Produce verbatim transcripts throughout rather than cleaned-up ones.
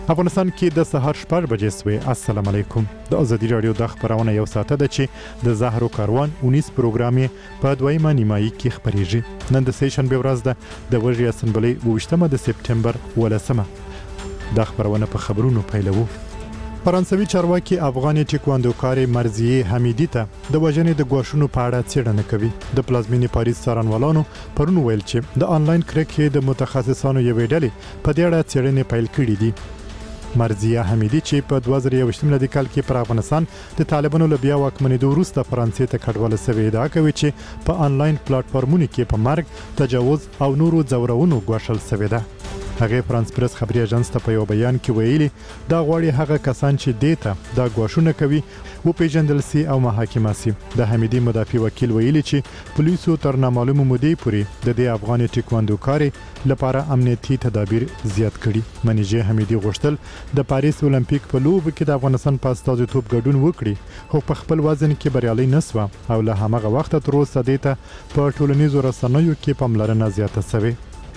افغانستان کې د سهار شپږ بجې سوې. السلام علیکم. د ازادي رادیو د خبرونه یو ساعت ده چې د زهرو کاروان اونیس پروګرام یې په دویمه نیمایي کې خبرېږي. نن د سه شنبې ورځ ده د وژې اسمبلۍ اوویشتمه د سپټمبر ولسمه. د خبرونه په خبرونو پیلوو. فرانسوي چارواکي افغاني ټیکواندوکارې مرضیه حمیدي ته د وژنې د ګواښونو په اړه څېړنه کوي. د پلازمینې پاریس څارنوالانو پرون ویل چې د انلاین کرکې د متخصصانو یوې ډلې په دې اړه څېړنې پیل کړې دي. مرضیه حمیدي چې په دوه زره یوویشت میلادي کال کې پر افغانستان د طالبانو له بیا واکمنېدو وروسته فرانسې ته کډواله سوې ادعا کوي چې په انلاین پلاټفارمونو کې په مرګ، تجاوز او نورو ځورونو ګواښل سوې ده. هغه فرانس پریس خبري اژانس ته په یو بیان کې ویلي دا غواړي هغه کسان چې دیته دا ګواښونه کوي و پیژندل سي او محاکمه سي. د حمیدي مدافع وکیل ویلي چې پولیسو تر نامعلومه مودې پورې د دې افغاني ټیکواندوکارې لپاره امنیتي تدابیر زیات کړي. منیجه حمیدي غوښتل د پاریس اولمپیک په لوبو کې د افغانستان په استازیتوب ګډون وکړي، خو په خپل وزن کې بریالي نسوه او له همغه وخته تر اوسه دیته په ټولنیزو رسنیو کې پاملرنه زیاته شوې.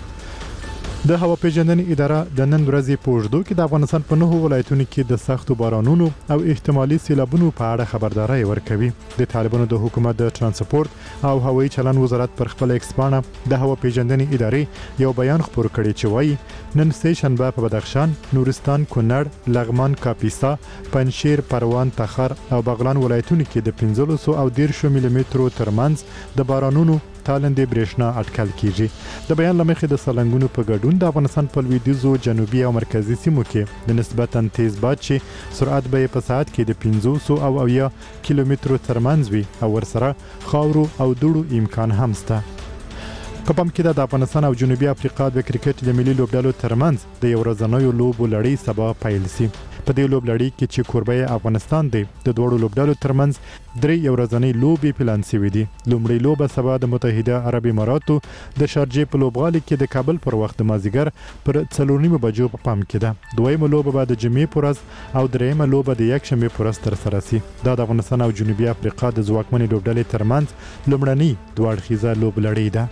د هوا پیژندنې اداره د نن ورځې په اوږدو کې د افغانستان په نهو ولایتونو کې د سختو بارانونو او احتمالي سیلابونو په اړه خبرداري ورکوي. د طالبانو د حکومت د ترانسپورت او هوایي چلند وزارت پر خپل ایکس پاڼه د هوا پیژندنې ادارې یو بیان خپور کړی چې وایي نن سه شنبه په بدخشان، نورستان، کونړ، لغمان، کاپیسا، پنجشیر، پروان، تخار او بغلان ولایتونو کې د پنځلس او دېرش ملي مترو ترمنځ د بارانونو تالندې برېښنا اټکل کیږي. د بیان لمخې د سالنګونو په ګډون د افغانستان په لویدیځو، جنوبي او مرکزي سیمو کې د نسبتاً تیز باد چې سرعت به په ساعت کې د پنځوس او اویا کیلومترو ترمنځ وي او ورسره خاورو او دوړو امکان هم شته. په پام کې د افغانستان او جنوبي افریقا د کرکټ د ملي لوبډلو ترمنځ د یو ورځنیو لوبو لړۍ سبا پیل شي. په دې لوبلړۍ کې چې کوربه افغانستان دی د دوړو لوبډلو ترمنځ درې یو ورځنۍ لوبې پلان شوې دي. لومړی لوبه سبا د متحده عرب اماراتو د شارجې په لوبغالي کې د کابل پر وخت د مازدیګر پر څلور نیمو بجو په پام کې ده. دویمه لوبه به د جمعې په ورځ او دریمه لوبه د یکشنبې په ورځ ترسره شي. دا د افغانستان او جنوبي افریقا د ځواکمنې لوبډلې ترمنځ لومړنۍ دوه اړخیزه لوبلړۍ ده.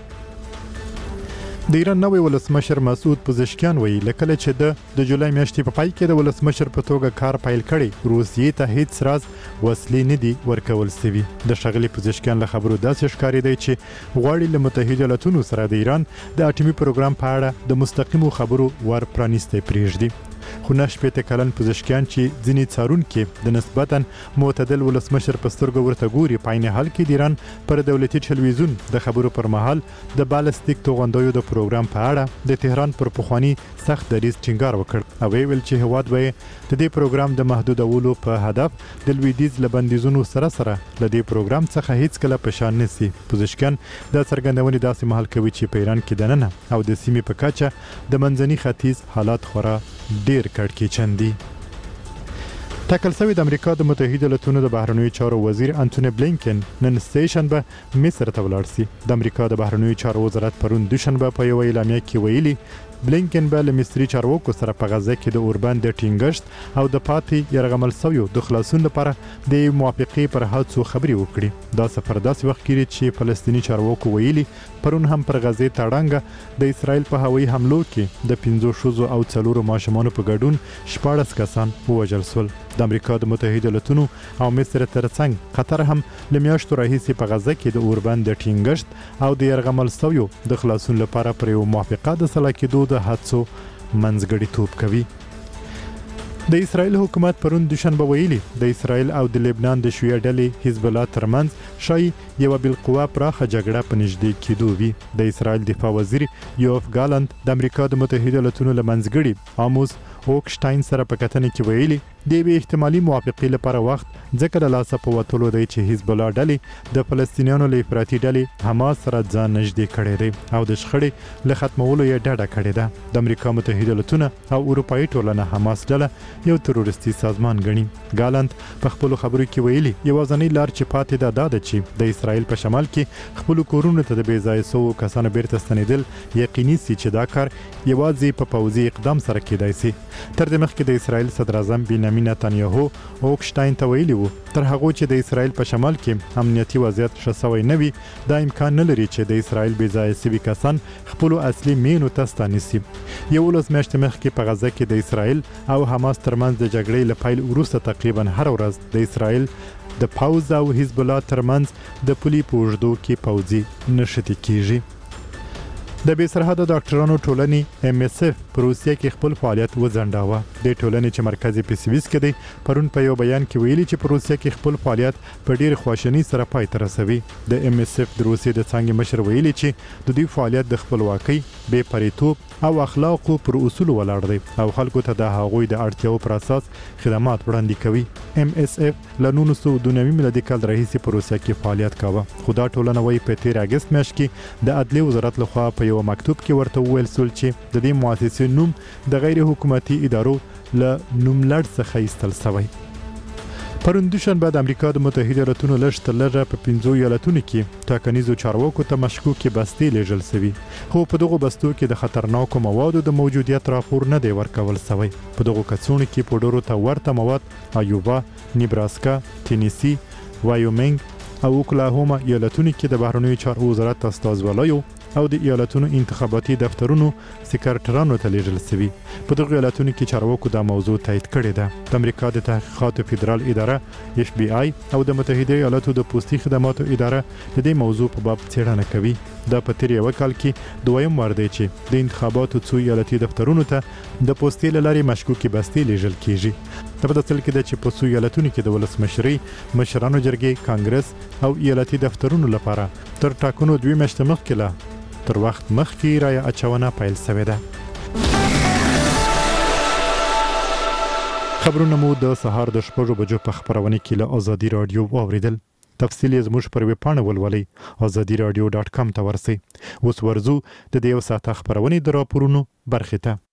د ایران نوی ولسمشر مسعود پزشکیان وایي لکه چې د د جولای میاشتې په پای کې د ولسمشر په توګه کار پیل کړي، روسیې ته هیڅ راز وسلې نه دي ورکول شوي. د ښاغلي پزشکیان له خبرو داسې ښکارېدی چې غواړي له متحده ایالتونو سره د ایران د اټومي پروګرام په اړه د مستقیمو خبرو ور پرانیستی پرېږدي. خو نه شپېته کلن پزشکیان چې ځینې څارونکي د نسبتاً معتدل ولسمشر په سترګو ورته ګوري، په عین حال کې د ایران پر دولتي ټلویزیون د خبرو پر مهال د بالستیک توغندیو د پروګرام په اړه د تهران پر پخواني سخت دریځ ټینګار وکړ او ویل چې هیواد به د دې پروګرام د محدودولو په هدف د لویدیځ له بندیزونو سره سره له دې پروګرام څخه هیڅ کله په شان نشي. پزشکیان دا څرګندونې داسې مهال کوي چې په ایران کې دننه او د سیمې په کچه د منځني ختیځ حالات خورا ډیر کړکېچن دي. ټاکل شوی د امریکا د متحده ایالتونو د بهرنیو چارو وزیر انټونی بلینکن نن سه شنبه مصر ته ولاړ شي. د امریکا د بهرنیو چارو وزارت پرون دوشنبه په یو اعلامیه کې ویلي بلینکن به له مصري چارواکو سره په غزه کې د اوربند د ټینګښت او د پاتې یرغمل شویو د خلاصون لپاره د موافقې پر هڅو خبرې وکړي. دا سفر داسې وخت کې چې فلسطیني چارواکو ویلي پرون هم پر غزه تړانګه د اسرائیل په هوایي حملو کې د پنځو ښځو او څلورو ماشومانو په ګډون شپاړس کسان ووژل شول. د امریکا د متحده ایالتونو او مصر ترڅنګ قطر هم له میاشتو راهیسې په غزه کې د اوربند د ټینګښت او د یرغمل شویو د خلاصون لپاره پر یو موافقه د سلا کېدو د هڅو منځګړیتوب کوي. د اسرائیل حکومت پرون دوشنبه ویلي د اسرائیل او د لبنان د شیعه ډلې حزب الله ترمنځ شای یو بالقوه پراخه جګړه په نږدې کېدو وي. د اسرائیل دفاع وزیر یوف ګالانت د امریکا د متحده ایالتونو له منځګړي آموز اوکشتاین سره په کتنه کې ویلي د یوې احتمالي موافقې لپاره وخت ځکه له لاسه په وتلو دی چې حزب الله ډلې د فلسطینیانو له افراطي ډلې حماس سره ځان نږدې کړی دی او د شخړې له ختمولو یې ډډه کړې ده. د امریکا متحده ایالتونه او اروپایي ټولنه حماس ډله یو تروریستي سازمان ګڼي. ګالانت په خپلو خبرو کې ویلي یوازینۍ لار چې پاتې ده دا ده چې د اسرایل په شمال کې خپل کورونو ته د بې ځای سو کسانو بیرته ستنیدل یقیني سي چې دا کار یوازې په پوځي اقدام سره کېدای سي. تر دې مخکې د اسرایل صدر اعظم بنیامین نتنیاهو اوکشتاین ته ویلي وو تر هغه چې د اسرایل په شمال کې امنیتي وضعیت ښه شوی نه وي دا امکان نه لري چې د اسرایل بې ځای سوي کسان خپل اصلي مینو ته ستانسي. یولس میاشتې مخکې په غزه کې د اسرایل او حماس ترمنځ د جګړې له پیل وروسته تقریبا هر ورځ د اسرایل د پوځ او حزب الله ترمنځ د پولي په اوږدو کې پوځي نښتې کیږي. د بې سرحده ډاکټرانو ټولنې ام اس اف په روسیه کې خپل فعالیت وځنډاوه. د ټولنې چې مرکز یې په سویس کې دی پرون په یو بیان کې ویلي چې په روسیه کې خپل فعالیت په ډیر خواشینی سره پای ته رسوي. د ام اس اف د روسیې د څنګه مشر ویلي چې د دوی فعالیت د خپلواکۍ بې پریتوب او اخلاقو پر اصول ولاړ دی او خلکو ته د هغوی د اړتیاو پر اساس خدمات وړاندې کوي. ام اس اف له نولس سوه دوه نوي میلادي کال راهیسې په روسیه کې فعالیت کاوه خو دا ټولنه وايي په تیر اگست میاشت کې د عدلي وزارت لخوا په یو مکتوب کې ورته وویل شول چې د دې مؤسسې نوم د غیر حکومتي ادارو له نوملړ څخه ایستل شوی. پرون دوشنبه د امریکا د متحده ایالاتونو لږ تر لږه په پنځو ایالتونو کې ټاکنیزو چارواکو ته مشکوکې بستې لیږل شوي خو په دغو بستو کې د خطرناکو موادو د موجودیت راپور نه دی ورکول شوی. په دغو کڅوړو کې پوډرو ته ورته مواد ایوبا، نیبراسکا، تینیسي، وایومنګ او اوکلاهوما ایالتونو کې د بهرنیو چارو وزارت استازولیو او د ایالتونو انتخاباتي دفترونو سکرټرانو ته لیږل شوي. په دغو ایالتونو کې چارواکو دا موضوع تایید کړې ده. د امریکا د تحقیقاتو فدرال اداره اف بی آی او د متحده ایالاتو د پوستي خدماتو اداره د دې موضوع په باب څېړنه کوي. دا په تیر یو کال کې دویم وار دی چې د انتخاباتو څو ایالتي دفترونو ته د پوستي له لارې مشکوکې بستې لیږل کیږي. دا په داسې کې ده چې په څو ایالتونو کې د ولسمشرۍ، مشرانو جرګې، کانګرس او ایالتي دفترونو لپاره تر ټاکنو دوه میاشتې مخکې لا تر وخت مخکې رایه اچونه پیل شوې ده. خبرونه مو د سهار د شپږو بجو په خبرونه کې له ازادي رادیو واوریدل. تفصیل یې زموږ پر ویب پاڼه ولولئ ازادي رادیو ډاټ کام ته ورسئ. اوس ورځو د دې یو ساعته خبرونه د راپورونو برخې ته.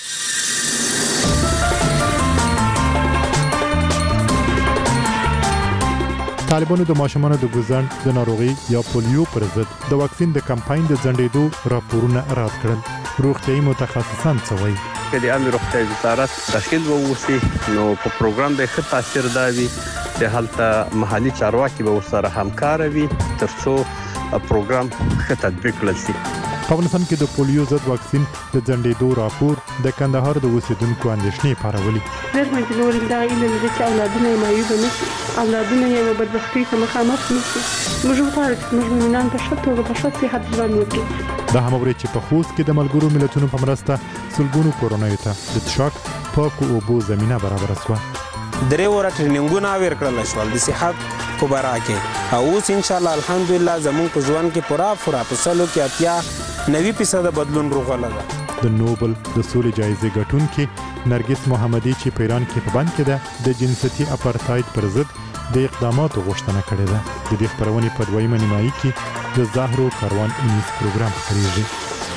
طالبانو د ماشومانو د ګوزن د ناروغي یا پولیو پر ضد د واکسین د کمپاین د ځنډېدو راپورونه رد کړل. روغتیايي متخصصان څه وایي؟ که د عامه روغتیا وزارت تشکیل ووسی نو په پروګرام به ښه تاثیر داوي د هلته محلي چارواکي به ورسره همکار وي ترڅو پروګرام ښه تطبیق کړل شي. په افغانستان کې د پولیو ضد واکسین د ځنډېدو راپور د کندهار د اوسیدونکو اندېښنې پارولې. ډېر مجبور دا علم دي چې اولادونه یې معیوب نه شي، اولادونه یې بدبختۍ ته مخامخ نه شي. موږ غواړو چې موږ مؤمنان په ښه توګه په ښه صحت ژوند وکړي. دا هم اوري چې په خوست کې د ملګرو ملتونو په مرسته سلګونو کورونو ته د څښاک پاکو اوبو زمينه برابر شوه. درې وره ټریننګونه ورکړل شول د صحت په باره کې او اوس ان شاء الله الحمدلله زموږ په ژوند کې پورا پورا په سلو کې اتیا نوي فیصد بدلون راغلی ده. د نوبل د سولې جایزې ګټونکي نرګس محمدي چې په ایران کې په بند کې ده د جنسيتي اپارټاید پر ضد د اقداماتو غوښتنه کړې ده. د دې خبرونې په دویمه نیمایي کې د زهرو کاروان انیس پروګرام خپریږي.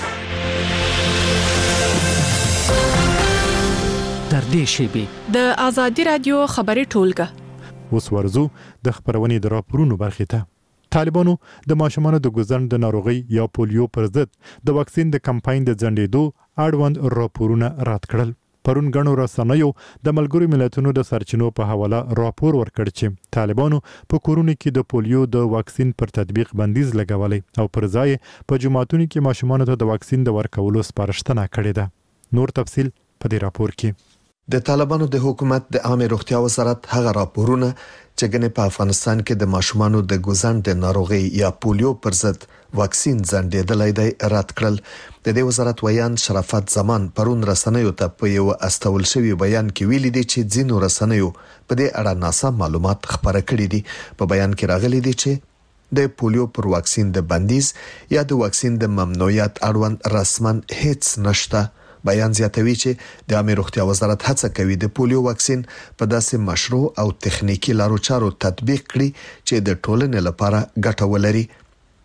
در دې شیبي د ازادي رادیو خبري ټولګه اوس ورزو د خبرونې د راپورونو برخې ته. طالبانو د ماشومانو د ګوزن د ناروغي یا پولیو پر ضد د واکسین د کمپاین د ځنډېدو اړوند راپورونه رد کړل. پرون غنو رسنیو د ملګرو ملتونو د سرچینو په حواله راپور ورکړ چې طالبانو په کورونو کې د پولیو د واکسین پر تطبیق بندیز لګولې او پر ځای په جماعتونو کې ماشومانو ته د واکسین د ورکولو سپارښتنه کړې ده. نور تفصیل په دې راپور کې. د طالبانو د حکومت د عامه روغتیا وزارت هغه راپورونه چې ګنې په افغانستان کې د ماشومانو د ګوزن د ناروغي یا پولیو پر ضد واکسین ځنډېدلای دی رد کړل. د دې وزارت ویان شرافت زمان پرون رسنیو ته په یو استول شوی بیان کې ویلي دي چې ځینو رسنیو په دې اړه ناسم معلومات خبره کړې دي. په بیان کې راغلي دي چې د پولیو پر واکسین د بندیز یا د واکسین د ممنوعیت اړوند رسمن هیڅ نشته. بیان زیاتوي چې د عامه روغتیا وزارت هڅه کوي د پولیو واکسین په داسې مشروع او تخنیکی لارو چارو تطبیق کړي چې د ټولنې لپاره ګټه ولري.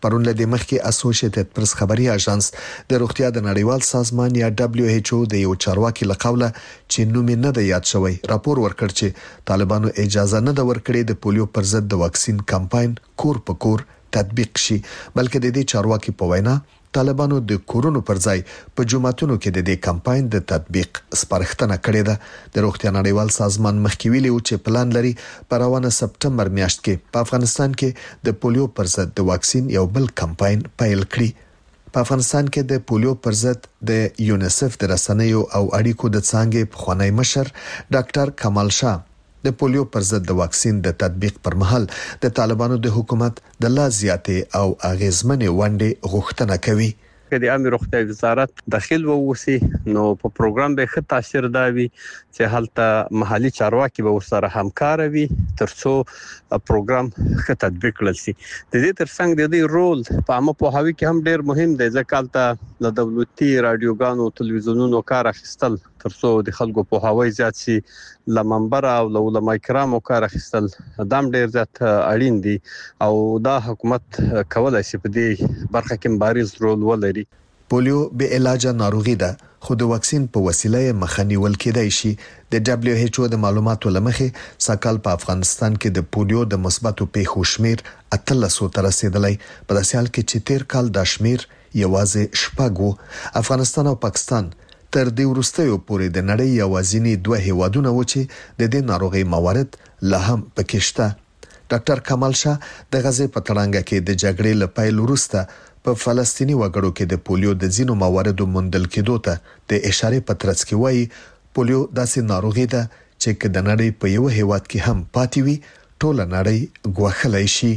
پرون لدې مخکې اسوسییټډ پریس خبري اژانس د روغتیا د نړیوال سازمان یا دبليو ایچ او د یو چارواکي لقوله چې نوم نه دی یاد شوی راپور ورکړ چې طالبانو اجازه نه د ورکړې د پولیو پر ضد د واکسین کمپاین کور په کور تطبیق شي بلکې د دې چارواکي په وینا طالبانو د کورونو پر ځای په جمعتونو کې د دې کمپاین د تطبیق سپارښتنه کړې ده د روغتیا نړیوال سازمان مخکې ویلي و چې پلان لري په روانه سپټمبر میاشت کې په افغانستان کې د پولیو پر ضد د واکسین یو بل کمپاین پیل کړي په افغانستان کې د پولیو پر ضد د یونیسف د رسنیو او اړیکو د څانګې پخوانی مشر ډاکټر کمال شاه د پولیو پر ضد د واکسین د تطبیق پر مهال د طالبانو د حکومت د لا زیاتې او اغیزمنې ونډې غوښتنه کوي که د عامه روغتیا وزارت داخل ووسی نو په پروګرام به ښه تاثیر دا وي چې هلته محلي چارواکي به ورسره همکار وي ترڅو پروګرام ښه تطبیق کړل شي د دې ترڅنګ د دې رول په عامه پوهاوي کې هم ډیر مهم دی ځکه هلته د دولتي رادیوګانو تلویزیونونو کار اخیستل ترڅو د خلکو پوهاوی زیات شي لمنبر او علماء کرامو کار اخیستل دام ډیر زیات اړین دي او دا حکومت کولای شي په دې برخه کې بارز رول ولري پولیو به علاج ناروغي ده خو د واکسین په وسیله مخنیول کېدای شي د دبليو ایچ او د معلوماتو لمخې ساکال په افغانستان کې د پولیو د مثبتو پیښو شمیر اتلسو ته رسیدلی په داسې حال کې چې تیر کال د شمیر یوازې شپږ افغانستان او پاکستان تر دې وروستیو پورې د نړۍ یوازینی دوه هیوادونه و چې د دې ناروغي موارد لا هم پکې شته ډاکټر کمال شاه د غزې په تړانګه کې د جګړې له پیل وروسته په فلسطینی وګړو کې د پولیو د ځینو مواردو موندل کېدو ته د اشاره په ترڅ کې وایي پولیو داسې ناروغي ده چې که د نړۍ په یو هیواد کې هم پاتې وي ټول نړۍ ګواښلای شي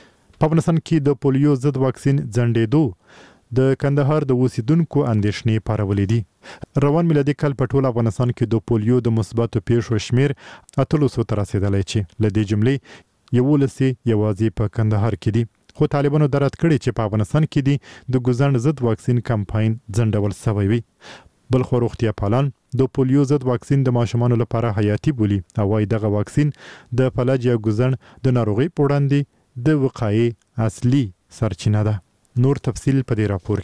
په افغانستان کې د پولیو ضد واکسین ځنډېدو د کندهار د اوسیدونکو اندېښنې پارولې دي روان میلادي کال په ټول افغانستان کې د پولیو د مثبتو پیښو شمیر اتلسو ته رسیدلی چې لدې جملې یولسي یوازې په کندهار کې دي خو طالبانو درات کړي چې په افغانستان کې دي د ګوزن ضد واکسین کمپاین ځنډول شوی وي بل خو روغتیا پالان د پولیو ضد واکسین د ماشومانو لپاره حیاتي بولي او وايي دغه واکسین د فلج یا ګوزن د ناروغي په وړاندې د وقایې اصلي سرچینه ده نور تفصیل په دې راپور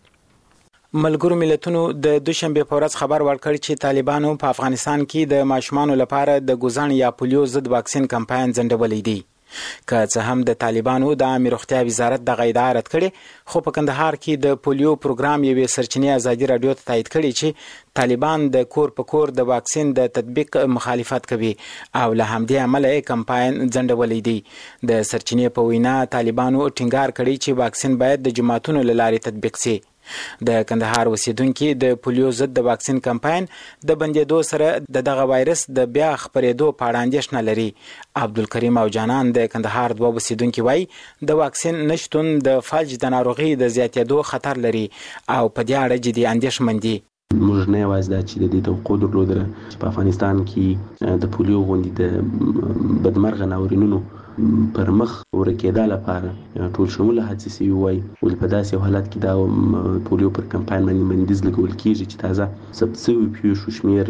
کې ملګرو ملتونو د دوشنبه په ورځ خبر ورکړ چې طالبانو په افغانستان کې د ماشومانو لپاره د ګوزن یا پولیو ضد واکسین کمپاین ځنډولې دي که څه هم د طالبانو د عامه روغتیا وزارت د غیدا رد کړي خو په کندهار کې د پولیو پروګرام یوې سرچینې ازادي رادیو ته تایید کړي چې طالبان د کور په کور د واکسین د تطبیق مخالفت کوي او له همدې عمله کمپاین ځنډولې دي د سرچینې په وینا طالبانو ټینګار کړي چې واکسین باید د جماعتونو له لارې تطبیق شي د کندهار اوسیدونکو د پولیو ضد د واکسین کمپاین د بندیدو سره د دغه وایرس د بیا خپرېدو په اړه اندېښنه لري عبدالکریم او جانان د کندهار دوه اوسیدونکو وایي د واکسین نشټون د فلج د ناروغي د زیاتېدو خطر لري او په دې اړه جدي اندېښمن دي موږ نه یوازې دا چې د دې توقع درلودله چې په افغانستان کې د پولیو غوندې د بدمرغه ناورینونو پر مخ ورکېدا لپاره ټول شموله هڅې سوي وای ول په داسې حالت کې دا پولیو پر کمپاین باندې بندیز لګول کیږي چې تازه ثبت شوي پیښو شمیر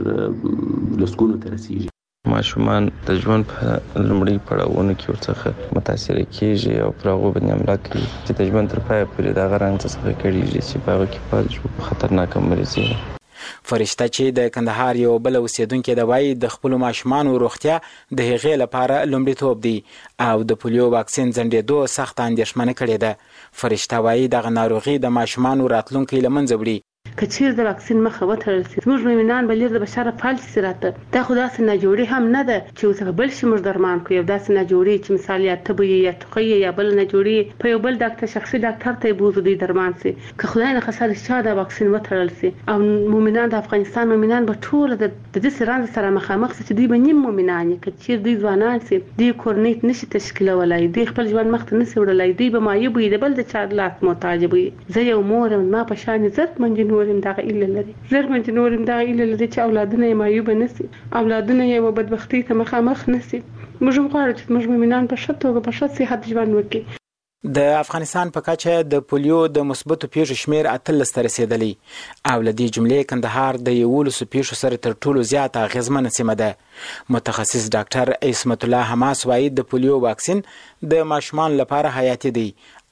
لسګونو ته رسیږي ماشومان د ژوند په لومړي پړاوونو کې ورڅخه متاثر کیږي او پر هغه باندې حمله کوي چې د ژوند تر پایه پورې دا غرانځ څخه کېږي چې په هغه کې په خطرناک مرزي فرشته چې د کندهار یو بل اوسیدونکو د وای د خپل ماشومان روغتیا د هغې لپاره لومړیتوب دی او د پولیو واکسین ځنډېدو سخت اندېښمنه کړې ده فرشته وای د ناروغي د ماشومان راتلونکو لمنځه وړي کچیر د واکسین مخه وتړل شي زموږ مېمنان بلیر د بشاره فالس سراته دا خو داسې نه جوړي هم نه ده چې اوسه بل شي موږ درمان کوي داسې نه جوړي چې مثال یا تبوي یا ټوخي یا بل نه جوړي په یو بل ډاکټر شخصي ډاکټر ته بوزو دی درمان سي که خدای نه خساره شاده واکسین وتړل شي او مؤمنان د افغانستان مؤمنان به ټول د دې سران سره مخامخ چې دوی به نیم مؤمنان کچیر دوی ځوانان سي دوی کورنیت نشي تشکیلولای دوی خپل ژوند مخ ته نشي وړلای دوی به مایوب وي د بل د چا لاس محتاج وي زه یو مور ما په شان عزت منجنور دغه ایله لري زر منجنور دغه ایله لري چې اولادونه یې مایوب نشي اولادونه یې و بدبختی ته مخامخ نشي موږ غواړو چې موږ مؤمنان په شته او په شته صحت ژوند وکړي د افغانستان په کچه د پولیو د مثبتو پیښو شمیر اتلس ته رسیدلی او لدې جملې کندهار د یولسو پیښو سره تر ټولو زیاته اغیزمنه سیمه ده متخصص ډاکټر عصمت الله حماس وایي د پولیو واکسین د ماشومان لپاره حیاتي دی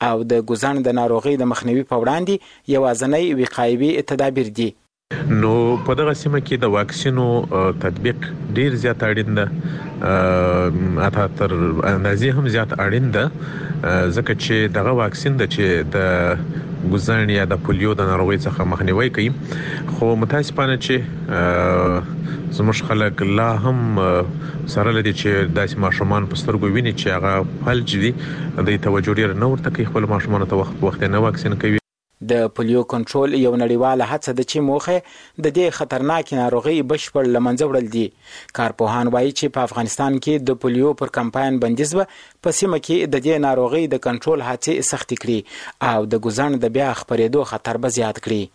او د ګوزن د ناروغي د مخنیوي په وړاندې یوازنی وقایوي تدابیر دي. نو په دغه سیمه کې د واکسینو تطبیق ډیر زیات اړین ده، اته تر اندازې هم زیات اړین ده، ځکه چې دغه واکسین د چې د ګوزن یا د پولیو د ناروغي څخه مخنیوي کوي. خو متاسفانه چې زموږ خلک لا هم سره لدی چې داسې ماشومان په سترګو ویني چې هغه فلج دي، د توجه ډیر نه ورته کوي، خپل ماشومان ته وخت وخت نه واکسین کوي. د پولیو کنټرول یو نړیواله هڅه ده چې موخه د دې خطرناک ناروغي بشپړ لمنځه وړل دي. کارپوهان وایي چې په افغانستان کې د پولیو پر کمپاین بندیز به په سیمه کې د دې ناروغي د کنټرول هڅې سختې کړي او د ګوزن د بیا خپرېدو خطر به زیات کړي.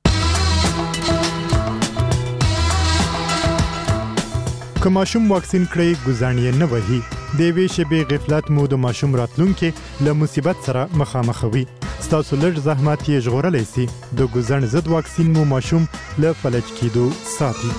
که ماشوم واکسین کړی ګوزن یې نه وهي، د یوې شېبې غفلت مو د ماشوم راتلونکي له مصیبت سره مخامخوي. ستاسو لږ زحمت یې ژغورلی سي. د ګوزن ضد واکسین مو ماشوم له فلج کېدو ساتي.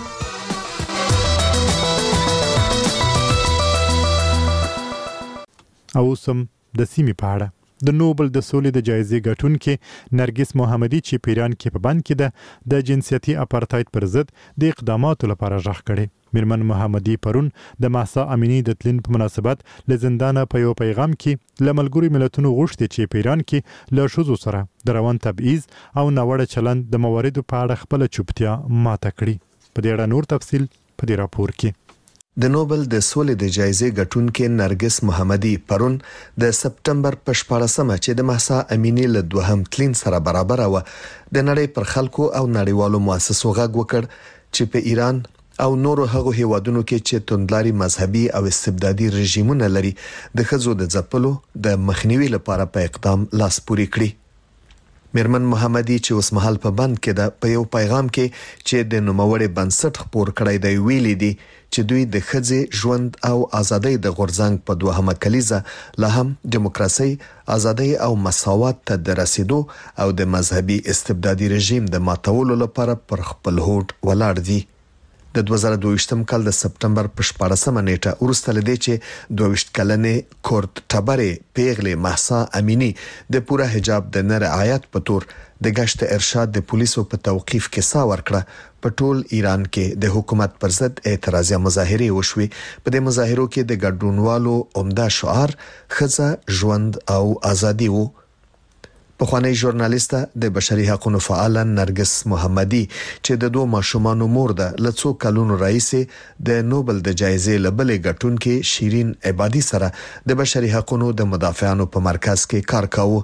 او اوس هم د سیمې په اړه د نوبل د سولې د جایزې ګټونکې نرګس محمدي چې په ایران کې په بند کې ده، د جنسیتي اپارتاید پر ضد د اقداماتو لپاره غږ کړی. میرمن محمدي پرون د مهسا امینی د تلین په مناسبت له زندانه په یو پیغام کې له ملګرو ملتونو غوښتي چې په ایران کې له ښځو سره د روان تبعیض او ناوړه چلند د مواردو په اړه خپله چوپتیا ماته کړي. په دې اړه نور تفصیل په دې راپور کې. د نوبل د سولې د جایزې ګټونکې نرګس محمدي پرون د سپټمبر په شپاړسمه چې د مهسا امینی له دوهم تلین سره برابر و، د نړۍ پر خلکو او نړیوالو مؤسسو غږ وکړ چې په ایران او نورو هغو هیوادونو کې چې توندلاري مذهبي او استبدادي رژیمونه لري د ښځو د ځپلو د مخنیوي لپاره په اقدام لاس پورې کړي. میرمن محمدي چې اوس مهال په بند کې ده، په یو پیغام کې چې د نوموړي بنسټ خپور کړی دی ویلي دي چې دوی د ښځې ژوند او ازادۍ د غورځنګ په دوهمه کلیزه لا هم دیموکراسي، ازادۍ او مساوات ته د رسیدو او د مذهبي استبدادي رژیم د ماتولو لپاره پر خپل هوډ ولاړ دي. د دوه زره دوه ویشتم کال د سپټمبر په شپاړسمه نیټه وروسته لدی چې دوه ویشت کلنې کورت ټبرې پیغلې مهسا امینی د پوره حجاب د نه رعایت په تور د گشت ارشاد د پولیسو په توقیف کې سا ورکړه. په ټول ایران کې د حکومت پر ضد اعتراضي مظاهرې وشوي. په دې مظاهرو کې د ګډونوالو عمده شعار ښځه، ژوند او ازادي وو. پخوانی ژورنالیسته د بشري حقوقو فعال نرګس محمدي چې د دوه ماشومانو مور ده، له څو کلونو راهیسې د نوبل د جایزې لبلې ګټونکې شیرین عبادي سره د بشري حقوقو د مدافعانو په مرکز کې کار کاوه.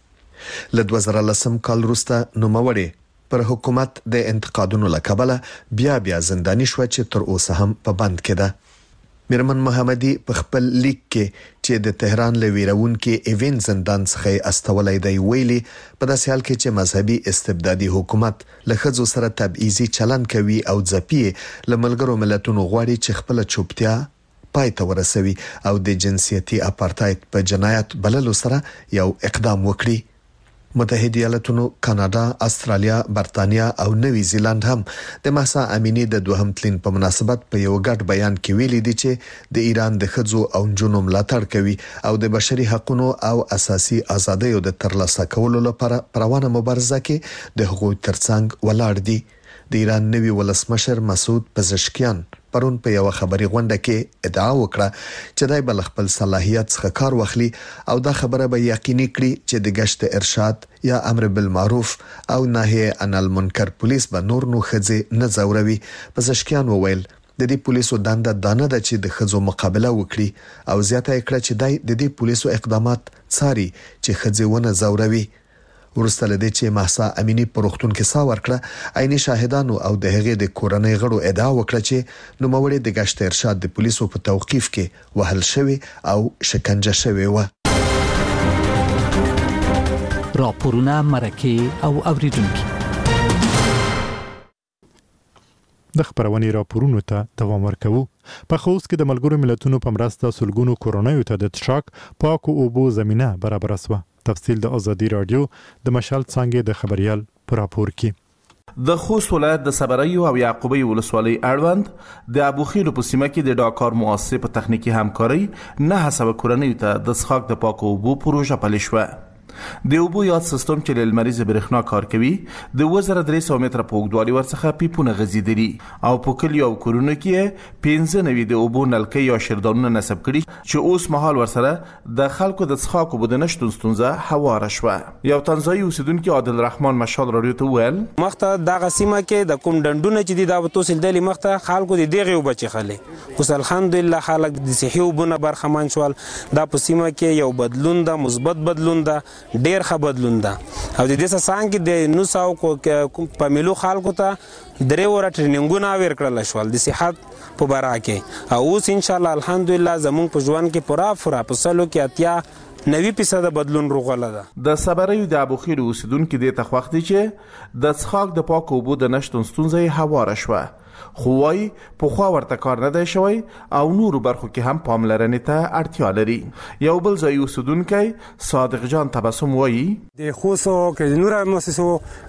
له دوه زره لسم کال وروسته نوموړي پر حکومت د انتقادونو له کبله بیا بیا زنداني شو چې تر اوسه هم په بند کې ده. میرمن محمدي په خپل لیک کې چې د تهران له ویرونکو ایوین زندان څخه استولای دی ویلي، په داسې حال کې چې مذهبي استبدادي حکومت له ښځو سره تبعیضي چلند کوي او ځپي، له ملګرو ملتونو غواړي چې خپل چوپتیا پای ته ورسوي او د جنسیتي اپارتاید په جنایت بللو سره یو اقدام وکړي. متحده ایالاتونو، کاناډا، استرالیا، برتانیا او نوی زیلند هم د مهسا امینی د دوهم تلین په مناسبت په یو ګډ بیان کې ویلي دي چې د ایران د ښځو او نجونو ملاتړ کوي او د بشري حقوقو او اساسي ازادیو د ترلاسه کولو لپاره پروانه مبارزه کې د حقوقو ترڅنګ ولاړ دي. د ایران نوی ولسمشر مسعود پزشکیان پرون په یو خبري غونډه کې ادعا وکړه چې دای بل خپل صلاحیت څخه کار واخلي او دا خبره به یقیني کړي چې د گشت ارشاد یا امر بالمعروف او نهي عن المنکر پولیس به نور نو ښځې نه زوروي. پزشکیان وویل د دې پولیسو دنده دانه ده چې د ښځو مقابله وکړي او زیاته کړه چې دای د دې پولیسو اقدامات څاري چې ښځې ونه زوروي. ورسته لدی چې مهسا امینی په روغتون کې سا ورکړه، عیني شاهدانو او د هغې د کورنۍ غړو ادعا وکړه چې نوموړي د گشت ارشاد د پولیسو په توقیف کې وهل شوی او شکنجه شوی و. راپورونه مرکه او اوریدونکو د خبرونې راپورونو ته دوام ورکوو. په خوست کې د ملګرو ملتونو په مرسته سلګونو کورنیو ته د څښاک پاکو اوبو زمينه برابر شوه. تفصیل د ازادي رادیو د مشال څنګه د خبريال پر راپور کې. د خوست ولایت د صبریو او یعقوبی ولسوالۍ اړوند د ابوخیل په سیمه کې د ډاکار مؤسسه په تخنیکی همکاري نه حساب کورنیو ته د څښاک د پاکو اوبو پروژه پلي شوه. د اوبو یاد سیستم چې له لمریزې برېښنا کار کوي د اووه زره درې سوه متره په اوږدوالي ورڅخه پیپونه غځېدلي او په کلیو او کورونو کې یې پنځه نوي د اوبو نلکۍ یا شیردانونه نصب کړي چې اوس مهال ورسره د خلکو د څښاک اوبو د نشتون ستونزه هواره شوه. یو طنزایي اوسیدونکي عادل رحمان مشال راډیو ته وویل مخته دغه سیمه کې د کوم ډنډونه چې دي دا به توسېدلي مخته خلکو د دغې اوبه څښلې. اوس الحمدلله خلک د صحي اوبو نه برخمن شول. دا په سیمه کې یو بدلون ده، مثبت بدلون ده، ډیر ښه بدلون ده. او د دې څخه کې د نو ساو په ملو خلکو ته درې وره ټریننګونه ورکړل شول د صحت په باره کې. او اوس ان شاء الله الحمدلله زموږ په ژوند کې پوره پوره په سلو کې اتیا نوي فیصد بدلون روغله ده. د صبریو د ابوخیل اوسیدونکو د تخوخت چې د څښاک د پاک اوبو د نشتون ستونزه هواره شوه. خو وايي پخوا ورته کار نه دی شوی او نورو برخو کې هم پاملرنې ته اړتیا لري. یو بل ځای اوسیدونکی صادق جان تبسم وايي د خوصو کې د نورو مؤسسو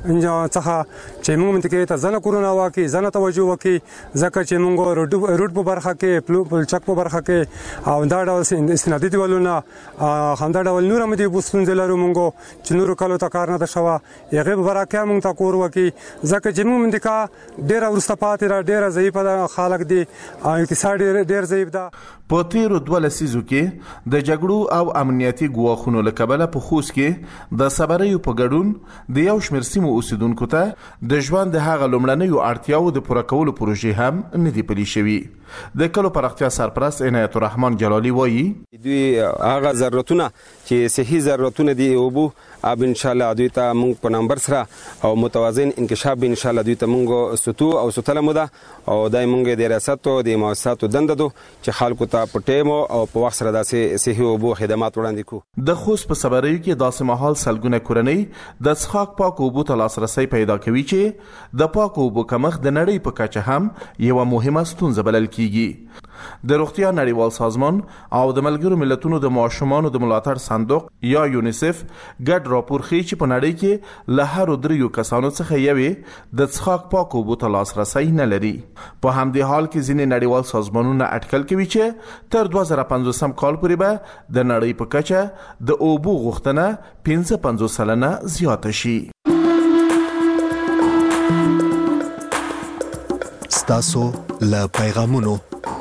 څخه چې موږ منطقې ته ځنه کورونه واکي ځنه توجه وکي ځکه چې موږ روډ په برخه کې پل چک په برخه کې او دا ډول استنادي دیوالونه همدا ډول نور هم دي بوستونځ لرو موږ چې نورو کلو ته کار نه ده شوه هغې په برخه موږ ته کور وکي ځکه چې موږ منطقه ډېره وروسته پاتې ده ډیره ضعیفه ده خلک دي او اقتصاد ډیر ضعیف ده. په تیرو دوه لسیزو کې د جګړو او امنیتي ګواښونو له کبله په خوست کې د صبریو په ګډون د یو شمېر سیمو اوسیدونکو ته د ژوند د هغه لومړنیو اړتیاوو د پوره کولو پروژې هم نه دي پلي شوي. د کلو پراختیا سرپرست عنایت الرحمن جلالي وایي دوی هغه ضرورتونه چې صحي ضرورتونه دي اوبو اب ان شاء الله دوی ته موږ په نمبر سره او متوازن انکشاف ان شاء الله دوی ته موږ ستو او ستله موده او دای موږ د ریاست او د مؤسساتو دنده دو چې خلکو ته په ټیمو او په وخت سره داسې صحي اوبو خدمات وړاندې کو. د خوست په صبریو کې داسې مهال سلګونه کورنۍ د څښاک پاک اوبو ته لاسرسي پیدا کوي چې د پاک اوبو کمښت د نړۍ په کچه هم یوه مهمه ستونزه بلل کیږي. د روغتیا نړیوال سازمان او د ملګرو ملتونو د ماشومانو د ملاتړ صندوق یا یونیسف ګډ راپور ښیي چې په نړۍ کې له هرو دریو کسانو څخه یوې د څښاک پاک اوبو ته لاسرسی نه لري. په همدې حال کې ځینې نړیوال سازمانونه اټکل کوي چې تر دوه زره پنځوسم کال پورې به د نړۍ په کچه د اوبو غوښتنه پنځه پنځوس سلنه زیاته شي. ستاسو له پیغامونو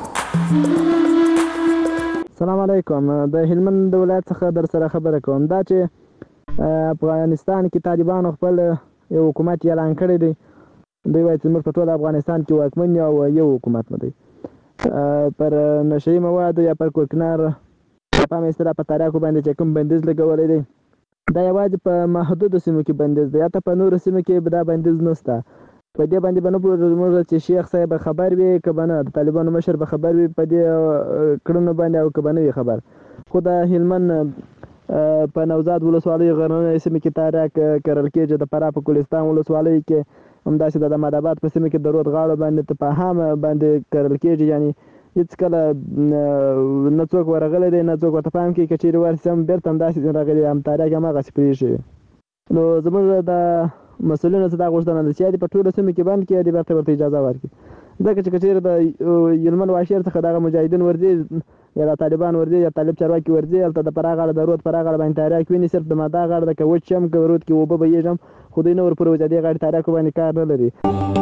سلام علیکم. د هلمند ولایت څخه در سره خبره کوم. دا چې افغانستان کې طالبانو خپل یو حکومت اعلان کړی دی. دوی وایي چې موږ په ټول افغانستان کې واکمن یو او یو حکومت نه دی. پر نشهیي موادو یا پر کوکنار په مثلا په تاریخو باندې چې کوم بندیز لګولی دی دا یوازې په محدودو سیمو کې بندیز دی. حتی په نورو سیمو کې دا بندیز نشته. په دې باندې به نه پوهېږو موږ چې شیخ صاحب به خبر وي که به نه د طالبانو مشر به خبر وي په دې کړنو باندې او که به نه وي خبر. خو د هلمند په نوزاد ولسوالۍ غرنۍ سیمې کې تاریک کرل کېږي. د فراه په ګلستان ولسوالۍ کې همداسې د احمدآباد په سیمه کې د رود غاړو باندې تفاهم باندې کرل کېږي. یعنې هېڅ کله نه څوک ورغلی دی نه څوک ورته پام کوي. که چېرې ورسي هم بېرته همداسې راغلي هم تاریک هماغسې پرېښي. نو زموږ د مسؤلینو څخه دا غوښتنه ده چې یا دې په ټولو سیمو کې بند کړي یا دې بېرته ورته اجازه ورکړي. ځکه چې که چېرې د هلمند واشیر څخه دغه مجاهدین ورځي یا د طالبان ورځي یا طالب چارواکي ورځي هلته د فراه غاړه د رود فراه غاړه باندې تاریک ویني. صرف د ماده غاړه ده که وچ هم که رود کې اوبه بهیږي هم خو دوی نه ورپورې وځي دې غاړې تاریکو باندې کار نه لري.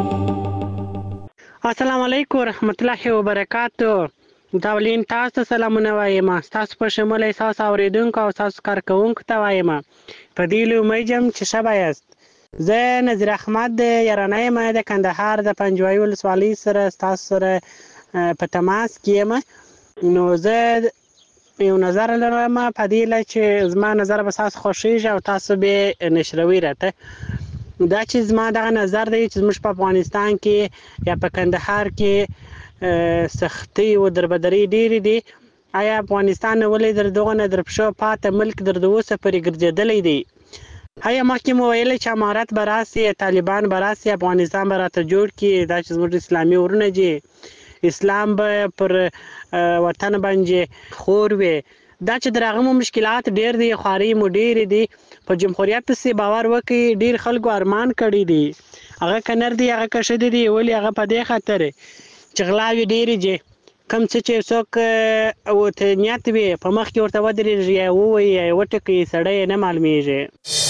السلام علیکم ورحمت الله وبرکاتو. دا ولین تاسو سلامونه وایم. تاسو په شمول تاسو اوریدونکو او تاسو کارکونکو ته وایم. په دې لومړی جام چې شبا یاست. زه نظیر احمد یارانه یم د کندهار د پنجوایي ولسوالۍ سره تاسو سره په تماس کې یم. نو زه یو نظر لرم په دې چې زما نظر به تاسو خوښیږي او تاسو به نشروي راته. دا چې زما دغه نظر دی چې زموږ په افغانستان کې یا په کندهار کې سختي او دربدري ډېرې دي. آیا افغانستان ولې در دغه نه در پښو پاته ملک در د اوسه پورې ګرځېدلی دی؟ آیا مخکې مو ویلی چې امارت به راسي طالبان به راسي افغانستان به راته جوړ کړي. دا چې زموږ اسلامي ورونه دي اسلام به پر وطن باندې خور وي. دا چې د هغه مو مشکلات ډېر دي خوارۍ مو ډېرې دي. په جمهوریت پسې باور وکړئ ډېر خلکو ارمان کړی دي. هغه که نر دي هغه که ښځې دي ولې هغه په دې خاطر چې غلاوې ډېرې دي کم څه چې څوک او ته نیت وي په مخ کې ورته ودرېږي یا ووایي یا وټکي سړی نه معلومیږي.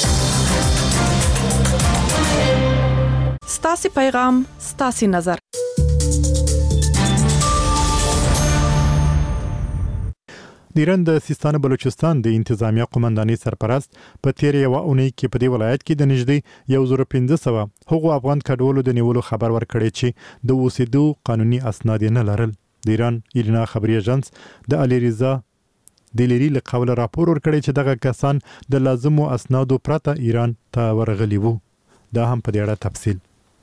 ستاسو پیغام ستاسو نظر. د ایران د سیستان بلوچستان د انتظامیه قومندانۍ سرپرست په تیر یو اونۍ کې په دې ولایت کې د نږدې یو زره پنځه سوه هغو افغان کډوالو د نیولو خبر ورکړی چې د اوسېدو قانوني اسناد نه لرل. د ایران ایرنا خبري ایجنس د الیریزا د لیری له قوله راپور ورکړی چې دغه کسان د لازمو اسنادو پرته ایران ته ورغلي وو. دا هم په دې اړه تفصیل.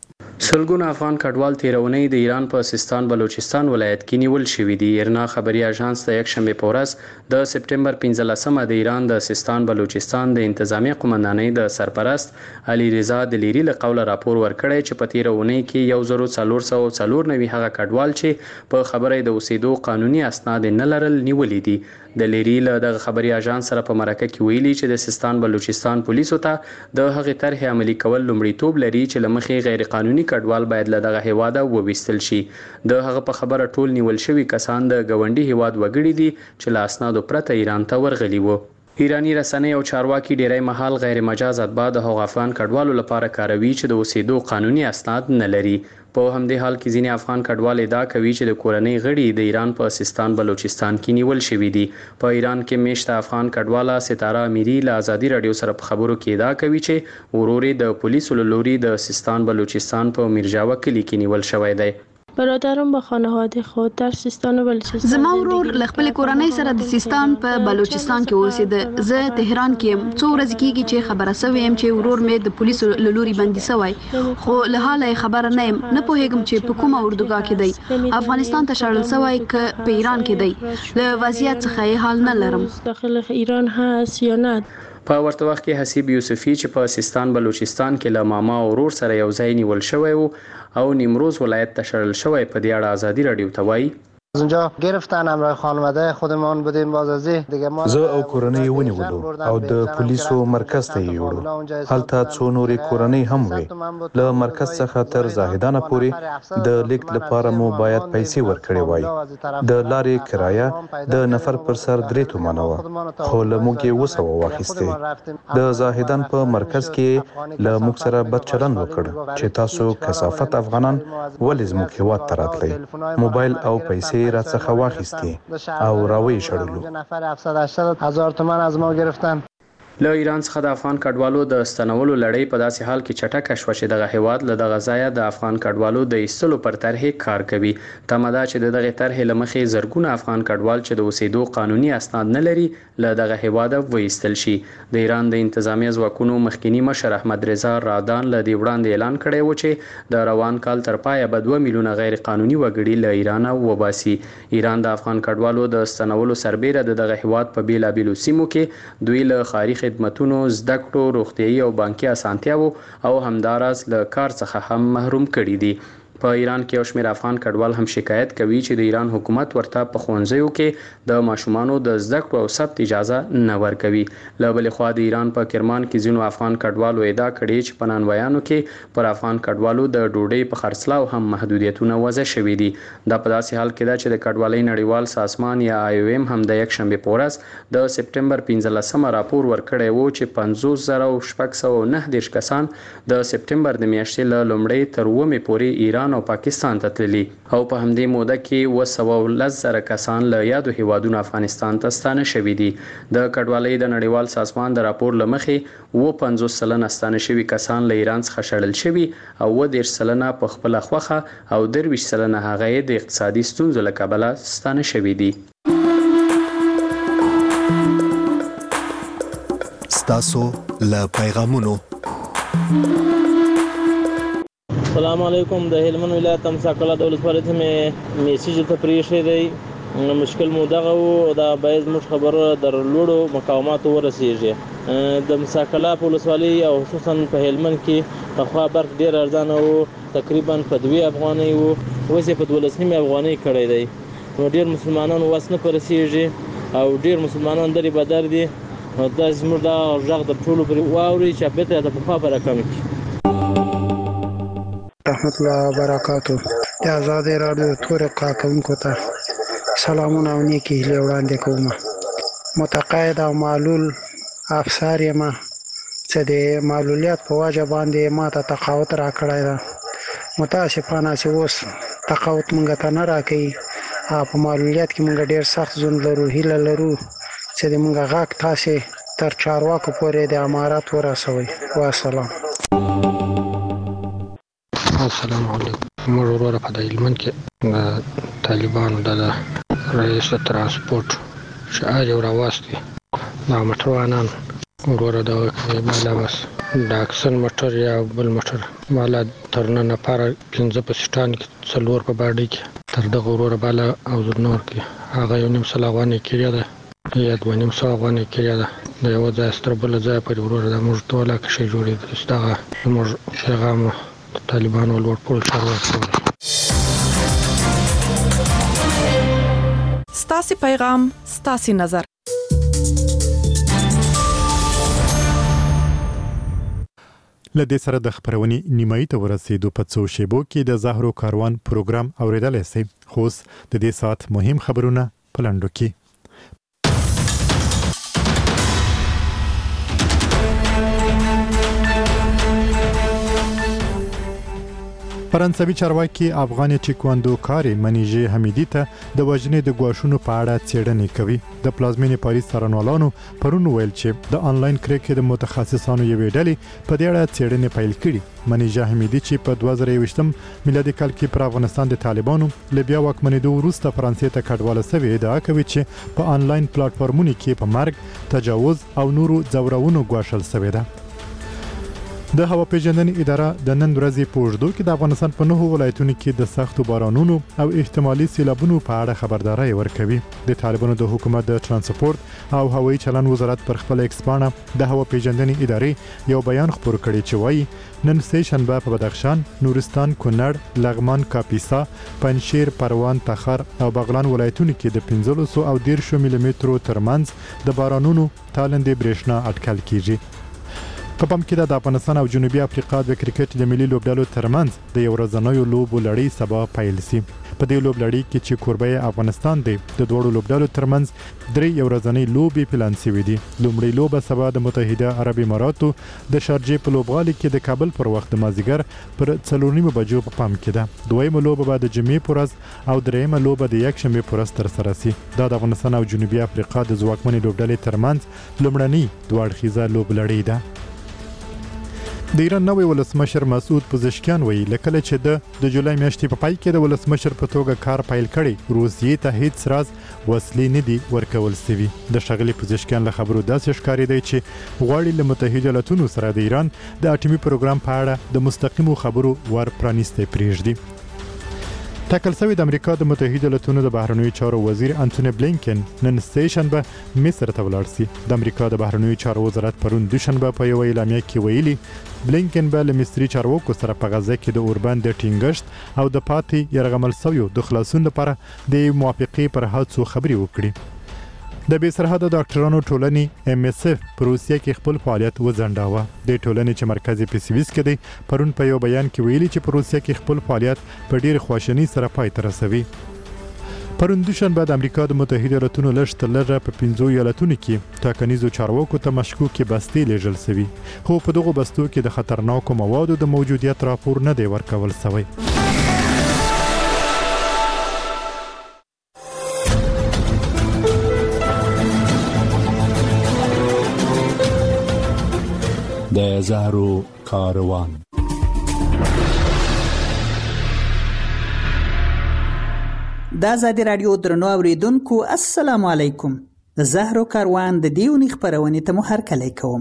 سلګونه افغان کډوال تیرونی د ایران په سیستان بلوچستان ولایت کې نیول شوی دی. ایرنا خبري اژانس د یک شنبه په ورځ د سپټمبر پنځلسمه د ایران د سیستان بلوچستان د انتظامیه قومندانۍ د سرپرست علي رضا د لیری له قوله راپور ورکړی چې په تیرونی کې یو زره څلور سوه څلور نوي هغه کډوال چې په خبره د اوسېدو قانوني اسناد نه لرل نیولې دي. د لیری له د خبري اژانس سره په مرکه کې ویلي چې د سیستان بلوچستان پولیسو ته د هغې طرحې عملي کول لومړیتوب لري چې له مخې غیر قانوني کډوال باید له دغه هیواده وویستل شي. د هغه په خبره ټول نیول شوي کسان د ګاونډي هیواد وګړي دي چې له اسنادو پرته ایران ته ورغلي وو. ایرانی رسنۍ او چارواکي ډیری مهال غیر مجاز اتباع د هغو افغان کډوالو لپاره کاروي چې د اوسېدو قانوني اسناد نه لري. په همدې حال کې ځینې افغان کډوال ادعا کوي چې د کورنۍ غړي د ایران په سیستان بلوچستان کې نیول شوي دي. په ایران کې میشته افغان کډواله ستاره امیری له ازادي رادیو سره په خبرو کې ادعا کوي چې ورور د پولیسو له لوري د سیستان بلوچستان په میرجاوه کلي کې نیول شوی دی. برادرم با خانواده خود در سیستان و بلوچستان زما ورور له خپل کورنۍ سره د سیستان په بلوچستان کې اوسېده. زه تهران کې یم. څو ورځې کېږي چې خبره سوی یم چې ورور مې د پولیسو له لوري بندي سوی، خو له حاله خبره نه یم. نه پوهېږم چې په کومه اردوګاه کې دی. افغانستان ته شړل سوی که په ایران کې دی. له وضعیت څخه یې حال نه لرم. داخل ایران هست یا نه. په ورته وخت کې حسیب یوسفی چې په سیستان بلوچستان کې له ماما او ورور سره یو ځای نیول شوی و او نیمروز ولایت ته شړل شوی په دې اړه ازادي رادیو ته وایي از اونجا گرفتن همراه خانواده خودمان بودیم بازازی دیگه ما زه او کورنۍ ونیولو او د پولیسو مرکز ته یوړو. هلته څو نورې کورنۍ هم وي. له مرکز څخه تر زاهدانه پورې د لیک لپاره مو باید پیسې ورکړې وای. د لارې کرایه د نفر پر سر درې تومنه وه، خو له موږ یې اوه سوه واخیستې. د زاهدان په مرکز کې له موږ سره بد چلند وکړ چې تاسو کثافت افغانان ولې زموږ هېواد ته راتلئ. موبایل او پیسې را څخه واخیستې او راوي شړلو. نفر هفتصد هشتاد هزار تومان از ما گرفتن. له ایران څخه د افغان کډوالو د ستنولو لړۍ په داسې حال کې چټکه شوه چې دغه هیواد له دغه ځایه د افغان کډوالو د ایستلو پر طرحې کار کوي. تمه ده چې د دغې طرحې له مخې زرګونه افغان کډوال چې د اوسېدو قانوني اسناد نه لري له دغه هیواده وایستل شي. د ایران د انتظامیه ځواکونو مخکینی مشر احمد رضا رادان له دې وړاندې اعلان کړی و چې د روان کال تر پایه به دوه میلیونه غیر قانوني وګړي له ایران وباسي. ایران د افغان کډوالو د ستنولو سربیره د دغه هیواد په بیلابیلو سیمو کې دوی له خاري خدمتونو، زده کړو، روغتیايي او بانکي اسانتیاوو او همداراز له کار څخه هم محروم کړي دي. په ایران کې یو شمېر افغان کډوال هم شکایت کوي چې د ایران حکومت ورته په ښوونځیو کې د ماشومانو د زده کړو او ثبت اجازه نه ورکوي. له بلې خوا د ایران په کرمان کې ځینو افغان کډوالو ادعا کړې چې په نانوایانو کې پر افغان کډوالو د ډوډۍ په خرڅلاو هم محدودیتونه وضع شوي دي. دا په داسې حال کې ده چې د کډوالۍ نړیوال سازمان یا آی او ایم هم د یک شنبې په ورځ د سپټمبر پنځلسمه راپور ورکړی و چې پنځوس زره شپږ سوه نهه دېرش کسان د سپټمبر د میاشتې له لومړۍ تر اوومې پورې ایران او پاکستان ته تللي او په همدې موده کې اوه سوه لس زره کسان له یادو هیوادونو افغانستان ته ستانه شوي دي. د کډوالۍ د نړیوال سازمان د راپور له مخې اوه پنځوس سلنه ستانه شوي کسان له ایران څخه شړل شوي او اوه دېرش سلنه په خپله خوښه او درویشت سلنه هغه یې د اقتصادي ستونزو له کبله ستانه شوي دي. ستاسو له پیغامونو. السلام علیکم. د هلمند ولایت تمساقلا د ولسوالۍ ته مې میسیج ته پرېښی دی. مشکل مو دغه و دا باید زموږ خبره در لوړو مقاماتو ورسیږي. د مساقلا په ولسوالۍ او خصوصا په هلمند کې پخوا برق ډېر ارزانه و، تقریبا په دوې افغانۍ و، اوس یې په دولس نیمې افغانۍ کړی دی. نو ډېر مسلمانانو وس نه پرسیږي او ډېر مسلمانان درې بدر دي. نو دا زموږ دا غږ د ټولو پرې واوري چې بېرته د پخوا په رقم کړي. رحمت الله وبرکاتو. د آزادۍ راډیو ټولو کارکوونکو ته سلامونه او نیکی هیلې وړاندې کوم. متقاعد او معلول افسر یم چې د معلولیت په وجه باندې ما ته تقاعد راکړی ده. متاسفانه چې اوس تقاعد مونږ ته نه راکوي او په معلولیت کې مونږ ډېر سخت ژوند لرو. هیله لرو چې د مونږ غږ تاسې تر چارواکو پورې د امارت ورسوئ. والسلام. السلام علیکم. موږ وروره په د هلمند کې د طالبانو د رئیس د ترانسپورټ چې اج او راواستي دا موټروانان وروره د بالا بس د اکسن موټر یا بل موټر بالا تر نن لپاره پنځه په سټان کې څلور په باډي کې تر دغه وروره بالا او نور کې هغه یو نیم سل افغانۍ کړی ده یا دوه نیم سل افغانۍ کړی ده. د یو ځای ستر بل ځای پورې وروره د موږ ټوله کښې جوړېدل. دغه زموږ پیغام طالبانو لوړپوړو چارواکو ستاسې پیغام ستاسې نظر. لدې سره د خبرونې نیمایي ته ورسېدو. په څو شیبو کې د زهرو کاروان پروګرام اوریدلی سئ. خو اوس د دې ساعت مهم خبرونه په لنډو کې. فرانسوي چارواکي افغان ټیکواندوکارې منیژې حمیدي ته د وژنې د ګواښونو په اړه څېړنې کوي. د پلازمینې پاریس څارنوالانو پرون ویل چې د انلاین کرکې د متخصصانو یوې ډلې په دې اړه څېړنې پیل کړي. منیژه حمیدي چې په دوه زره یوویشتم میلادي کال کې پر افغانستان د طالبانو له بیا واکمنېدو وروسته فرانسې ته کډواله سوې ادعا کوي چې په انلاین پلاټفورمونو کې په مرګ، تجاوز او نورو ځورونو ګواښل سوې ده. د هوا پیژندنې اداره د نن ورځې په اوږدو کې د افغانستان په نهو ولایتونو کې د سختو بارانونو او احتمالي سیلابونو په اړه خبرداري ورکوي. د طالبانو د حکومت د ترانسپورت او هوایي چلن وزارت پر خپل ایکس پاڼه د هوا پیژندنې ادارې یو بیان خپور کړی چې وایي نن سه شنبه په بدخشان، نورستان، کونړ، لغمان، کاپیسا، پنجشیر، پروان، تخار او بغلان ولایتونو کې د پنځلس او دېرش ملي مترو ترمنځ د بارانونو تالندې برېښنا اټکل کیږي. په پام کې د افغانستان او جنوبي افریقا د کرکټ د ملي لوبډلو ترمنځ د یو ورځنیو لوبو لړۍ سبا پیل شي. په دې لوبلړۍ کې چې کوربه افغانستان دی د دوړو لوبډلو ترمنځ درې یو ورځنۍ لوبې پلان شوې دي. لومړی لوبه سبا د متحده عرب اماراتو د شارجې په لوبغالي کې د کابل پر وخت د مازیګر پر څلور نیمو بجو په پام کې ده. دویمه لوبه به د جمعې پر ورځ او دریمه لوبه د یکشنبه پر ورځ ترسره شي. دا د افغانستان او جنوبي افریقا د ځواکمنې لوبډلې ترمنځ لومړنۍ دوه اړخیزه لوبلړۍ ده. د ایران نوې ولسمشر مسعود پزشکیان وایي لکه چې د د جولای میاشتې په پای کې د ولسمشر په توګه کار پیل کړي روسیې ته هیڅ راز وسلې نه دي ورکول شوي. د ښاغلي پزشکیان له خبرو داسې ښکارېدی چې غواړي له متحده ایالاتونو سره د ایران د اټومي پروګرام په اړه د مستقیمو خبرو ور پرانیستی پرېږدي. ټاکل شوی د امریکا د متحده ایالاتونو د بهرنیو چارو وزیر انټونی بلینکن نن سه شنبه مصر ته ولاړ شي. د امریکا د بهرنیو چارو وزارت پرون دوشنبه په یو اعلامیه کې ویلي بلینکن به له مصري چارواکو سره په غزه کې د اوربند د ټینګښت او د پاتې یرغمل شویو د خلاصون لپاره د موافقې پر هڅو خبرې وکړي. د بې سرحده ډاکټرانو ټولنې ام اس اف په روسیه کې خپل فعالیت وځنډاوه. د ټولنې چې مرکز یې په سویس کې دی پرون په یو بیان کې ویلي چې په روسیه کې خپل فعالیت په ډېر خواشینۍ سره پای ته رسوي. پرون دوشنبه د امریکا د متحده ایالاتونو لږ تر لږه په پنځو ایالتونو کې ټاکنیزو چارواکو ته مشکوکې بستې لیږل شوي، خو په دغو بستو کې د خطرناکو موادو د موجودیت راپور نه دی ورکول شوی. د زهرو کاروان. د آزادي راډیو درنو اوریدونکو السلام علیکم. د زهرو کاروان د دیونی خبرونې ته مو هرکلی کوم.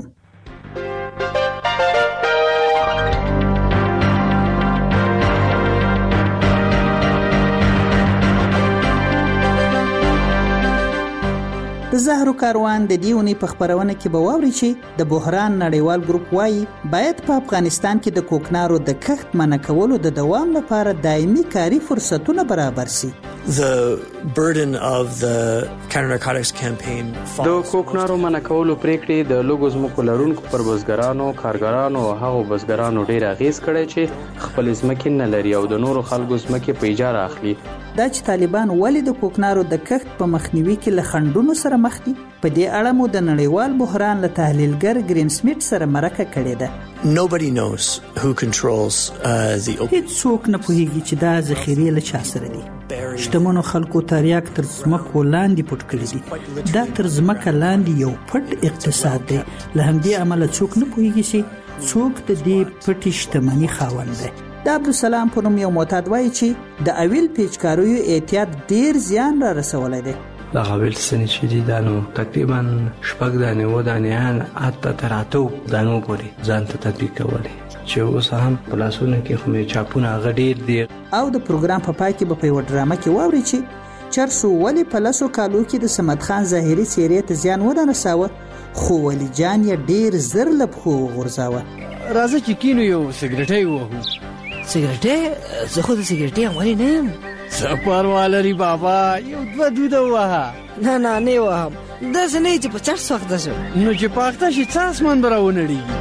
د زهرو کاروان د دیونی په خبرونه کې به واوري چې د بحران نړیوال ګروپ وایي باید په افغانستان کې د کوکنارو د کښت منع کولو د دوام لپاره دایمي کاري فرصتونه برابر شي. The burden of the counter-narcotics campaign د کوکنارو منع کولو پریکړې د لوګو ځمکو لرونکو پر بزګرانو، کارګرانو او هغو بزګرانو ډېر اغیز کړی چې خپل ځمکې نه لري او د نورو خلکو ځمکې په اجاره اخلي. دا چې طالبان ولې د کوکنارو د کښت په مخنیوي کې له خنډونو سره مخ دي. په دې اړه مو د نړیوال بحران له تحلیلګر ګرین سمیت سره مرکه کړې ده. Nobody knows who controls uh, the هیڅ څوک نه پوهیږي چې دا ذخیرې له چا سره دي. شتمنو خلکو تریاک تر ځمکو لاندې پټ کړي دي. دا تر ځمکه لاندې یو پټ اقتصاد دی. له همدې امله څوک نه پوهیږي چې څوک د دې پټې شتمنۍ خاوند دی. د عبدالسلام په نوم یو معتاد وایي چې د اویل پیچکاریو احتیاط ډیر زیان را رسولی دی. د اویل سنې چې دي دا نو تقریبا شپږ دانې اووه دانې حتی تر اتو دانو پورې ځان ته تطبیق کولی چې اوس هم په لاسونو کې خو مې چاپونه هغه ډېر دي. او د پروګرام په پای کې به په یوه ډرامه کې واورئ چې چرسو ولې په لسو کالو کې د صمد خان ظاهري څېرې ته زیان ونه رساوه خو ولی جان یې ډېر زر له پښو وغورځاوه. راځه چې کینو یو سګرټی ووهو. سګرټی؟ زه خو د سګرټي عملي نه یم. څه پروا لري بابا، یو دوه دوده ووهه. نه نه نه یې وهم، داسې نه چې په چرس وخته شم. نو چې په اخته شي څه اسمان به راونړېږي.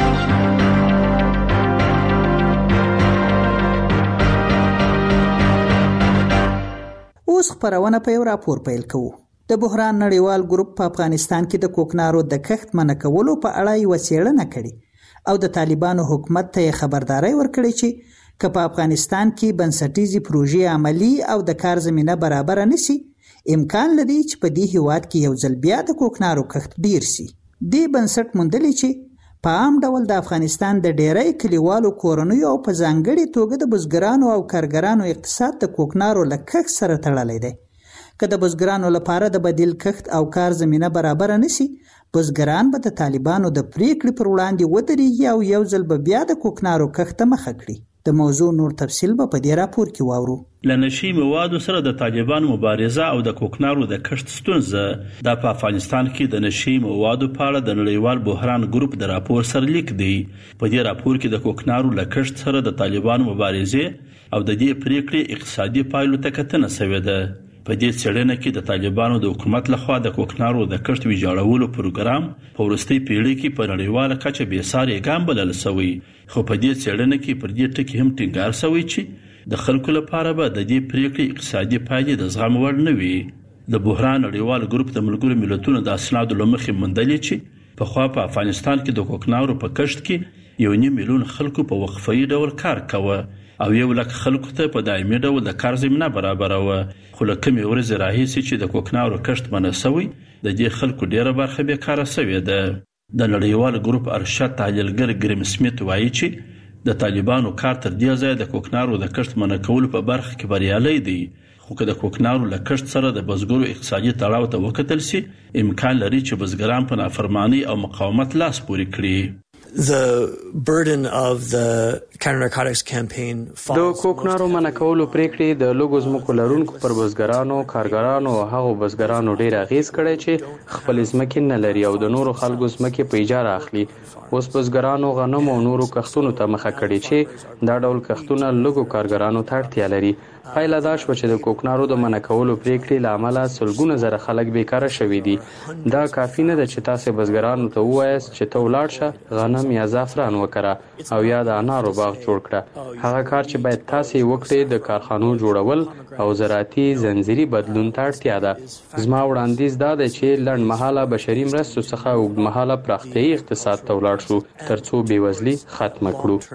اوس خپرونه په یو راپور پیل کوو. د بحران نړیوال ګروپ په افغانستان کې د کوکنارو د کښت منع کولو په اړه یوه څېړنه کړې او د طالبانو حکومت ته یې خبرداری ورکړې چې که په افغانستان کې بنسټیزې پروژې عملی او د کار زمینه برابره نشي، امکان لري چې په دې هیواد کې یو ځل بیا د کوکنارو کښت ډیر شي. دې بنسټ موندلی چې په عام ډول د افغانستان د ډیری کلیوالو کورنیو او په ځانګړې توګه د بزګرانو او کارګرانو اقتصاد د کوکنارو له کښت سره تړلی دی. که د بزګرانو لپاره د بدیل کښت او کار زمینه برابره نشي، بزګران به د طالبانو د پریکړې پر وړاندې ودرېږي او یو ځل به بیا د کوکنارو کښت ته مخه کړي. د موضوع نور تفصیل به په دې راپور کې واورو. له نشي موادو سره د طالبانو مبارزه او د کوکنارو د کښت ستونزه د افغانستان کې د نشي موادو په اړه د نړیوال بحران ګروپ د راپور سرلیک دی. په دې راپور کې د کوکنارو له کښت سره د طالبانو مبارزه او د دې پریکړې اقتصادي پایلو ته کتنه شوې ده. په دې څېړنه کې د طالبانو د حکومت لخوا د کوکنارو د کښت ویجاړولو پروګرام په وروستۍ پیړۍ کې په نړیواله کچه بې ساري ګام بلل شوی. خو په دې څېړنه کې پر دې ټکي هم ټینګار شوی چې د خلکو لپاره به د دې پریکړې اقتصادي پایلې د زغم وړ نه وي. د بحران نړیوال ګروپ د ملګرو ملتونو د اسنادو له مخې موندلې چې پخوا په افغانستان کې د کوکنارو په کښت کې یو نیم میلیون خلکو په وقفه‌ای ډول کار کاوه او یو لک خلکو ته په دایمي ډول د کار زمینه برابروه. خو له کومې ورځې راهیسې چې د کوکنارو کښت منع شوی، د دې خلکو ډیره برخه بیکاره شوې ده. د نړیوال ګروپ ارشد تحلیلګر ګریم سمیت وایي چې د طالبانو کار تر دې ځایه د کوکنارو د کښت منع کولو په برخه کې بریالی دی. خو که د کوکنارو له کښت سره د بزګرو اقتصادي تړاو ته وکتل شي، امکان لري چې بزګران په نافرمانی او مقاومت لاس پورې کړي. The burden of the counter narcotics campaign د کوکنارو منع کولو پریکړې د لوګو ځمکو لرونکو پر بزګرانو، کارګرانو او هغو بزګرانو ډیر اغیز کړی چې خپل ځمکې نه لري او د نورو خلکو ځمکې په اجاره اخلي. اوس بزګرانو غنم او نورو کښتونو ته مخه کړې چې دا ډول کښتونه لوګو کارګرانو ته اړتیا لري. پایله دا شوه چې د کوکنارو د منع کولو پریکړې له امله سلګونه زره خلک بیکاره شوي دي. دا کافي نه ده چې تاسې بزګرانو ته ووایاست چې ته ولاړ شه غنم یا زعفران وکره او یا د انارو باغ جوړ کړه. هغه کار چې باید تاسې وکړئ د کارخانو جوړول او زراعتي زنځیري بدلون ته اړتیا ده. زما وړاندیز دا دی چې لنډ مهاله بشري مرستو څخه اوږد مهاله پراختیایي اقتصاد ته ولاړ شو ترڅو بېوزلي ختمه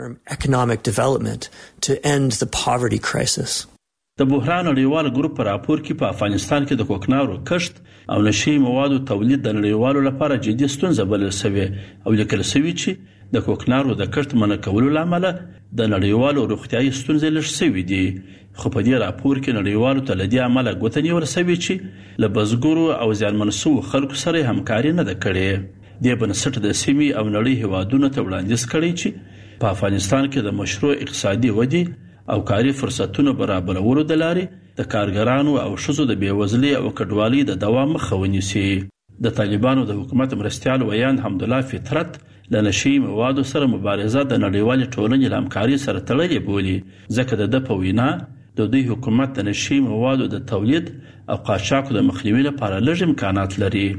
کړو. د بحران نړیوال ګروپ په راپور کې په افغانستان کې د کوکنارو کښت او نشي موادو تولید د نړیوالو لپاره جدي ستونزه بلل شوې او لیکل شوي چې د کوکنارو د کښت منع کولو له امله د نړیوالو روغتیايي ستونزې لږ شوي دي. خو په دې راپور کې نړیوالو ته له دې امله ګوته نیول شوې چې له بزګرو او زیانمن شوو خلکو سره همکاري نه ده کړې. دې بنسټ د سیمې او نړۍ هیوادونو ته وړاندیز کړی چې په افغانستان کې د مشروع اقتصادي ودې او کاري فرصتونو برابرولو د لارې د کارګرانو او ښځو د بېوزلۍ او کډوالۍ د دوام مخه ونیسي. د طالبانو د حکومت مرستیال ویان حمدالله فطرت له نشي موادو سره مبارزه د نړیوالې ټولنې له همکاري سره تړلې بولي، ځکه د ده په وینا د دوی حکومت د نشي موادو د تولید او قاچاقو د مخنیوي لپاره لږ امکانات لري.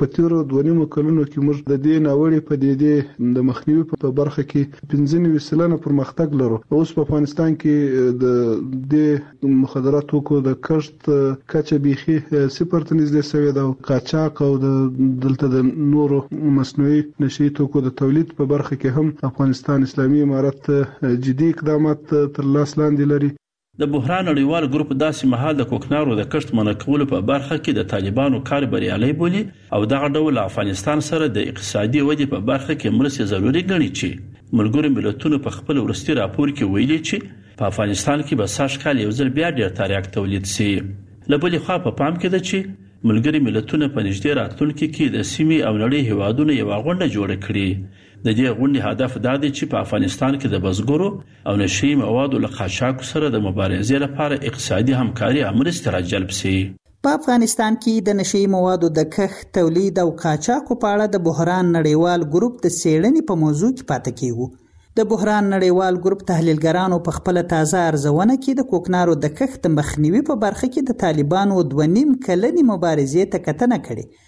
په تیرو دوه نیمو کلونو کې موږ د دې ناوړې پدیدې د مخنیوي په برخه کې پنځه نوي سلنه پرمختګ لرو. اوس په افغانستان کې د د مخدرات توکو د کښت کچه بيخي صفر ته نږدې شوې ده. قاچاق او د دلته د نورو مصنوعي نشي توکو د تولید په برخه کې هم افغانستان اسلامي امارت جدي اقدامات تر لاس لاندې لري. د بحران نړیوال ګروپ داسې مهال د کوکنارو د کښت منع کولو په برخه کې د طالبانو کار بریالي بولي او دغه ډول افغانستان سره د اقتصادي ودې په برخه کې مرسته ضروري ګڼي چې ملګرو ملتونو په خپل ورستي راپور کې ویلي چې په افغانستان کې به سږ کال یو ځل بیا ډېر تریاک تولید شي. له بلې خوا په پام کې ده چې ملګري ملتونو په نږدې راتلونکي کې د سیمې او نړۍ هیوادونو یو غونډه جوړه کړي. د دې غونډې هدف دا دی چې په افغانستان کې د بزګرو او نشي موادو له قاچاق سره د مبارزې لپاره اقتصادي همکاري او مرسته راجلب شي. په افغانستان کې د نشي موادو د کښت، تولید او قاچاق په اړه د بحران نړیوال ګروپ د څېړنې په موضوع کې پاتې کیږو. د بحران نړیوال ګروپ تحلیلګرانو په خپل تازه ارزونه کې د کوکنارو د کښت مخنیوي په برخه کې د طالبانو دوه نیم کلنې مبارزې ته کتنه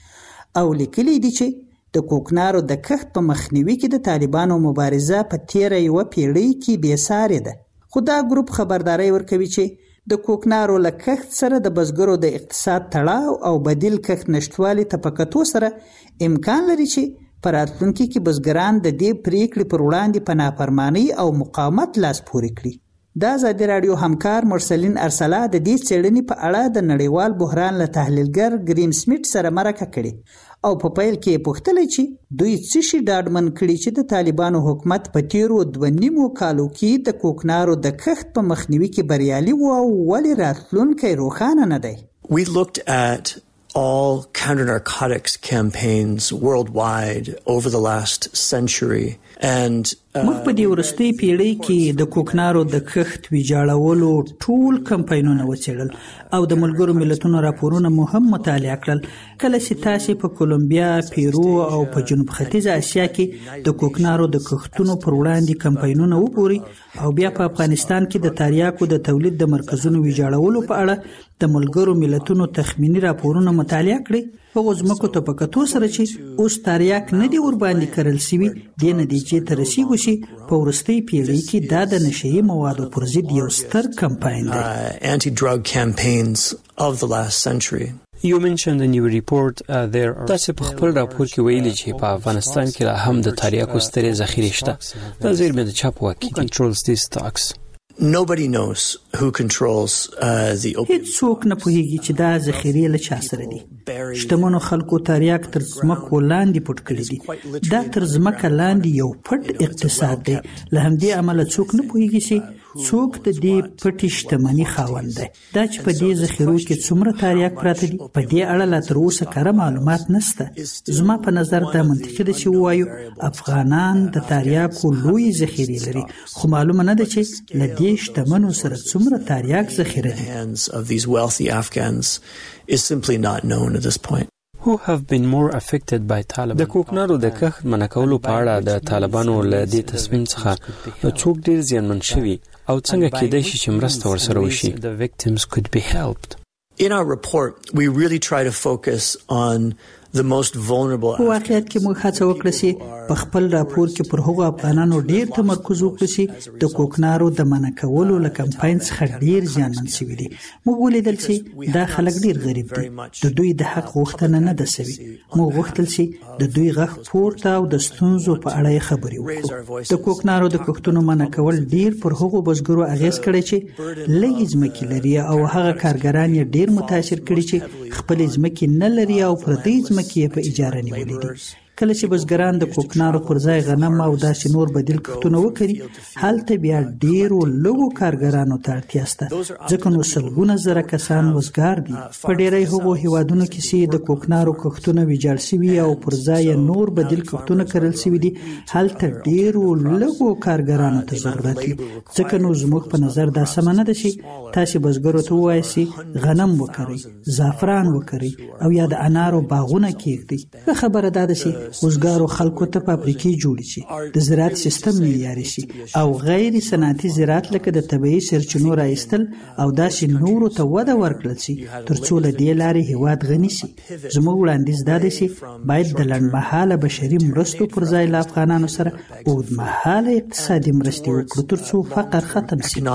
کړې او لیکلي دي چې د کوکنارو د کښت په مخنیوي کې د طالبانو مبارزه په تیره یو پیړۍ کې بې ساري ده. خو دا ګروپ خبرداري ورکوي چې د کوکنارو له کښت سره د بزګرو د اقتصاد تړاو او بدیل کښت نشټوالي ته په کتو سره امکان لري چې په راتلونکي کې بزګران د دې پریکړې پر وړاندې په نافرمانۍ او مقاومت لاس پورې کړي. د ازادي راډیو همکار مرسلین ارسلا د دې څېړنې په اړه د نړیوال بحران له تحلیلګر ګریم سمیت سره مرکه کړې او په پیل کې پوښتنه چې دوی څه شي ډاډمن کړي چې د طالبانو حکومت په تیرو دوه نیمو کالو کې د کوکنارو د کښت په مخنیوي کې بریالي و او ولې راتلونکی روښانه نه دی. We looked at all counter-narcotics campaigns worldwide over the last century and موږ په دې ورستۍ پیړۍ کې د کوکنارو د کښت ویجاړولو ټول کمپاینونه وڅېړل او د ملګرو ملتونو راپورونه مو هم مطالعه کړل. کله چې تاسې په کولمبیا، پیرو او په جنوب ختیځه اسیا کې د کوکنارو د کښتونو پر وړاندې کمپاینونه وګوري او بیا په افغانستان کې د تریاکو د تولید د مرکزونو ویجاړولو په اړه د ملګرو ملتونو تخمینی راپورونه مطالعه کړي، هغو ځمکو ته په کتو سره چې اوس تریاک نه دی ورباندې کرل سوي دې نتیجې ته رسیږو چې په وروستۍ پیړۍ کې دا د نشهیي موادو پر ضد یو ستر کمپاین دی. anti-drug campaigns of the last century. You mentioned in your report uh, there are تاسو په خپل راپور کې ویلي چې په افغانستان کې لا هم د تریاکو سترې ذخیرې شته. دا زیرمې د چا په واک کې controls these stocks. Nobody knows who controls uh, the opium. هیڅ څوک نه پوهیږي چې دا ذخیرې له چا سره دي. شتمنو خلکو تریاک تر ځمکو لاندې پټ کړي دي. دا تر ځمکه لاندې یو پټ اقتصاد دی. له همدې امله څوک نه پوهیږي چې څوک د دې پټې شتمنۍ خاوند دی. دا چې په دې ذخیرو کې څومره تریاک پراته دي په دې اړه لا تر اوسه کره معلومات نشته. زما په نظر دا منطقي ده چې ووایو افغانان د تریاکو لوی ذخیرې لري، خو معلومه نه ده چې له دې شتمنو سره څومره تریاک ذخیره دي. is simply not known at this point. Who have been more affected by Taliban? د کوکنارو د کښت منع کولو په اړه د طالبانو له دې تصمیم څخه څوک ډیر زیانمن شوي او څنګه کېدای شي چې مرسته ورسره وشي. The victims could be helped. In our report, we really try to focus on the most vulnerable. په واقعیت کې موږ هڅه وکړه چې په خپل راپور کې پر هغو افغانانو ډیر تمرکز وکړو چې د کوکنارو د منع کولو له کمپاین څخه ډیر زیانمن شوي دي. موږ ولیدل چې دا خلک ډیر غریب دي، د دوی د حق غوښتنه نه ده شوې. موږ غوښتل چې د دوی غږ پورته او د ستونزو په اړه یې خبرې وکړو. د کوکنارو د کښتونو منع کول ډیر پر هغو بزګرو اغیز کړی چې لږ ځمکې لري او هغه کارګران یې ډیر متاثر کړي چې خپل ځمکې نه لري او پردي ځمکې په اجاره نیولې دي. کله چې بزګران د کوکنارو پر ځای غنم او داسې نور بدیل کښتونه وکړي، هلته بیا ډیرو لږو کارګرانو ته اړتیا شته، ځکه نو سلګونه زره کسان وزګار دي. په ډیری هغو هیوادونو کې چې د کوکنارو کښتونه ویجاړ شوي او پر ځای نور بدیل کښتونه کرل شوي دي، هلته ډیرو لږو کارګرانو ته ضرورت وي. ځکه نو زموږ په نظر دا سمه نه ده چې تاسې بزګرو ته ووایئ چې غنم وکرئ، زعفران وکرئ او یا د انارو باغونه کیږدئ. ښه خبره دا ده چې وزګارو خلکو ته فابریکې جوړې شي، د زراعت سیستم معیاري شي او غیر صنعتي زراعت لکه د طبیعي سرچینو راایستل او داسې نورو ته وده ورکړل شي ترڅو له دې لارې هیواد غني شي. زموږ وړاندیز دا دی چې باید د لنډمهاله بشري مرستو پر ځای له افغانانو سره اوږدمهاله اقتصادي مرستې وکړو ترڅو فقر ختم شي.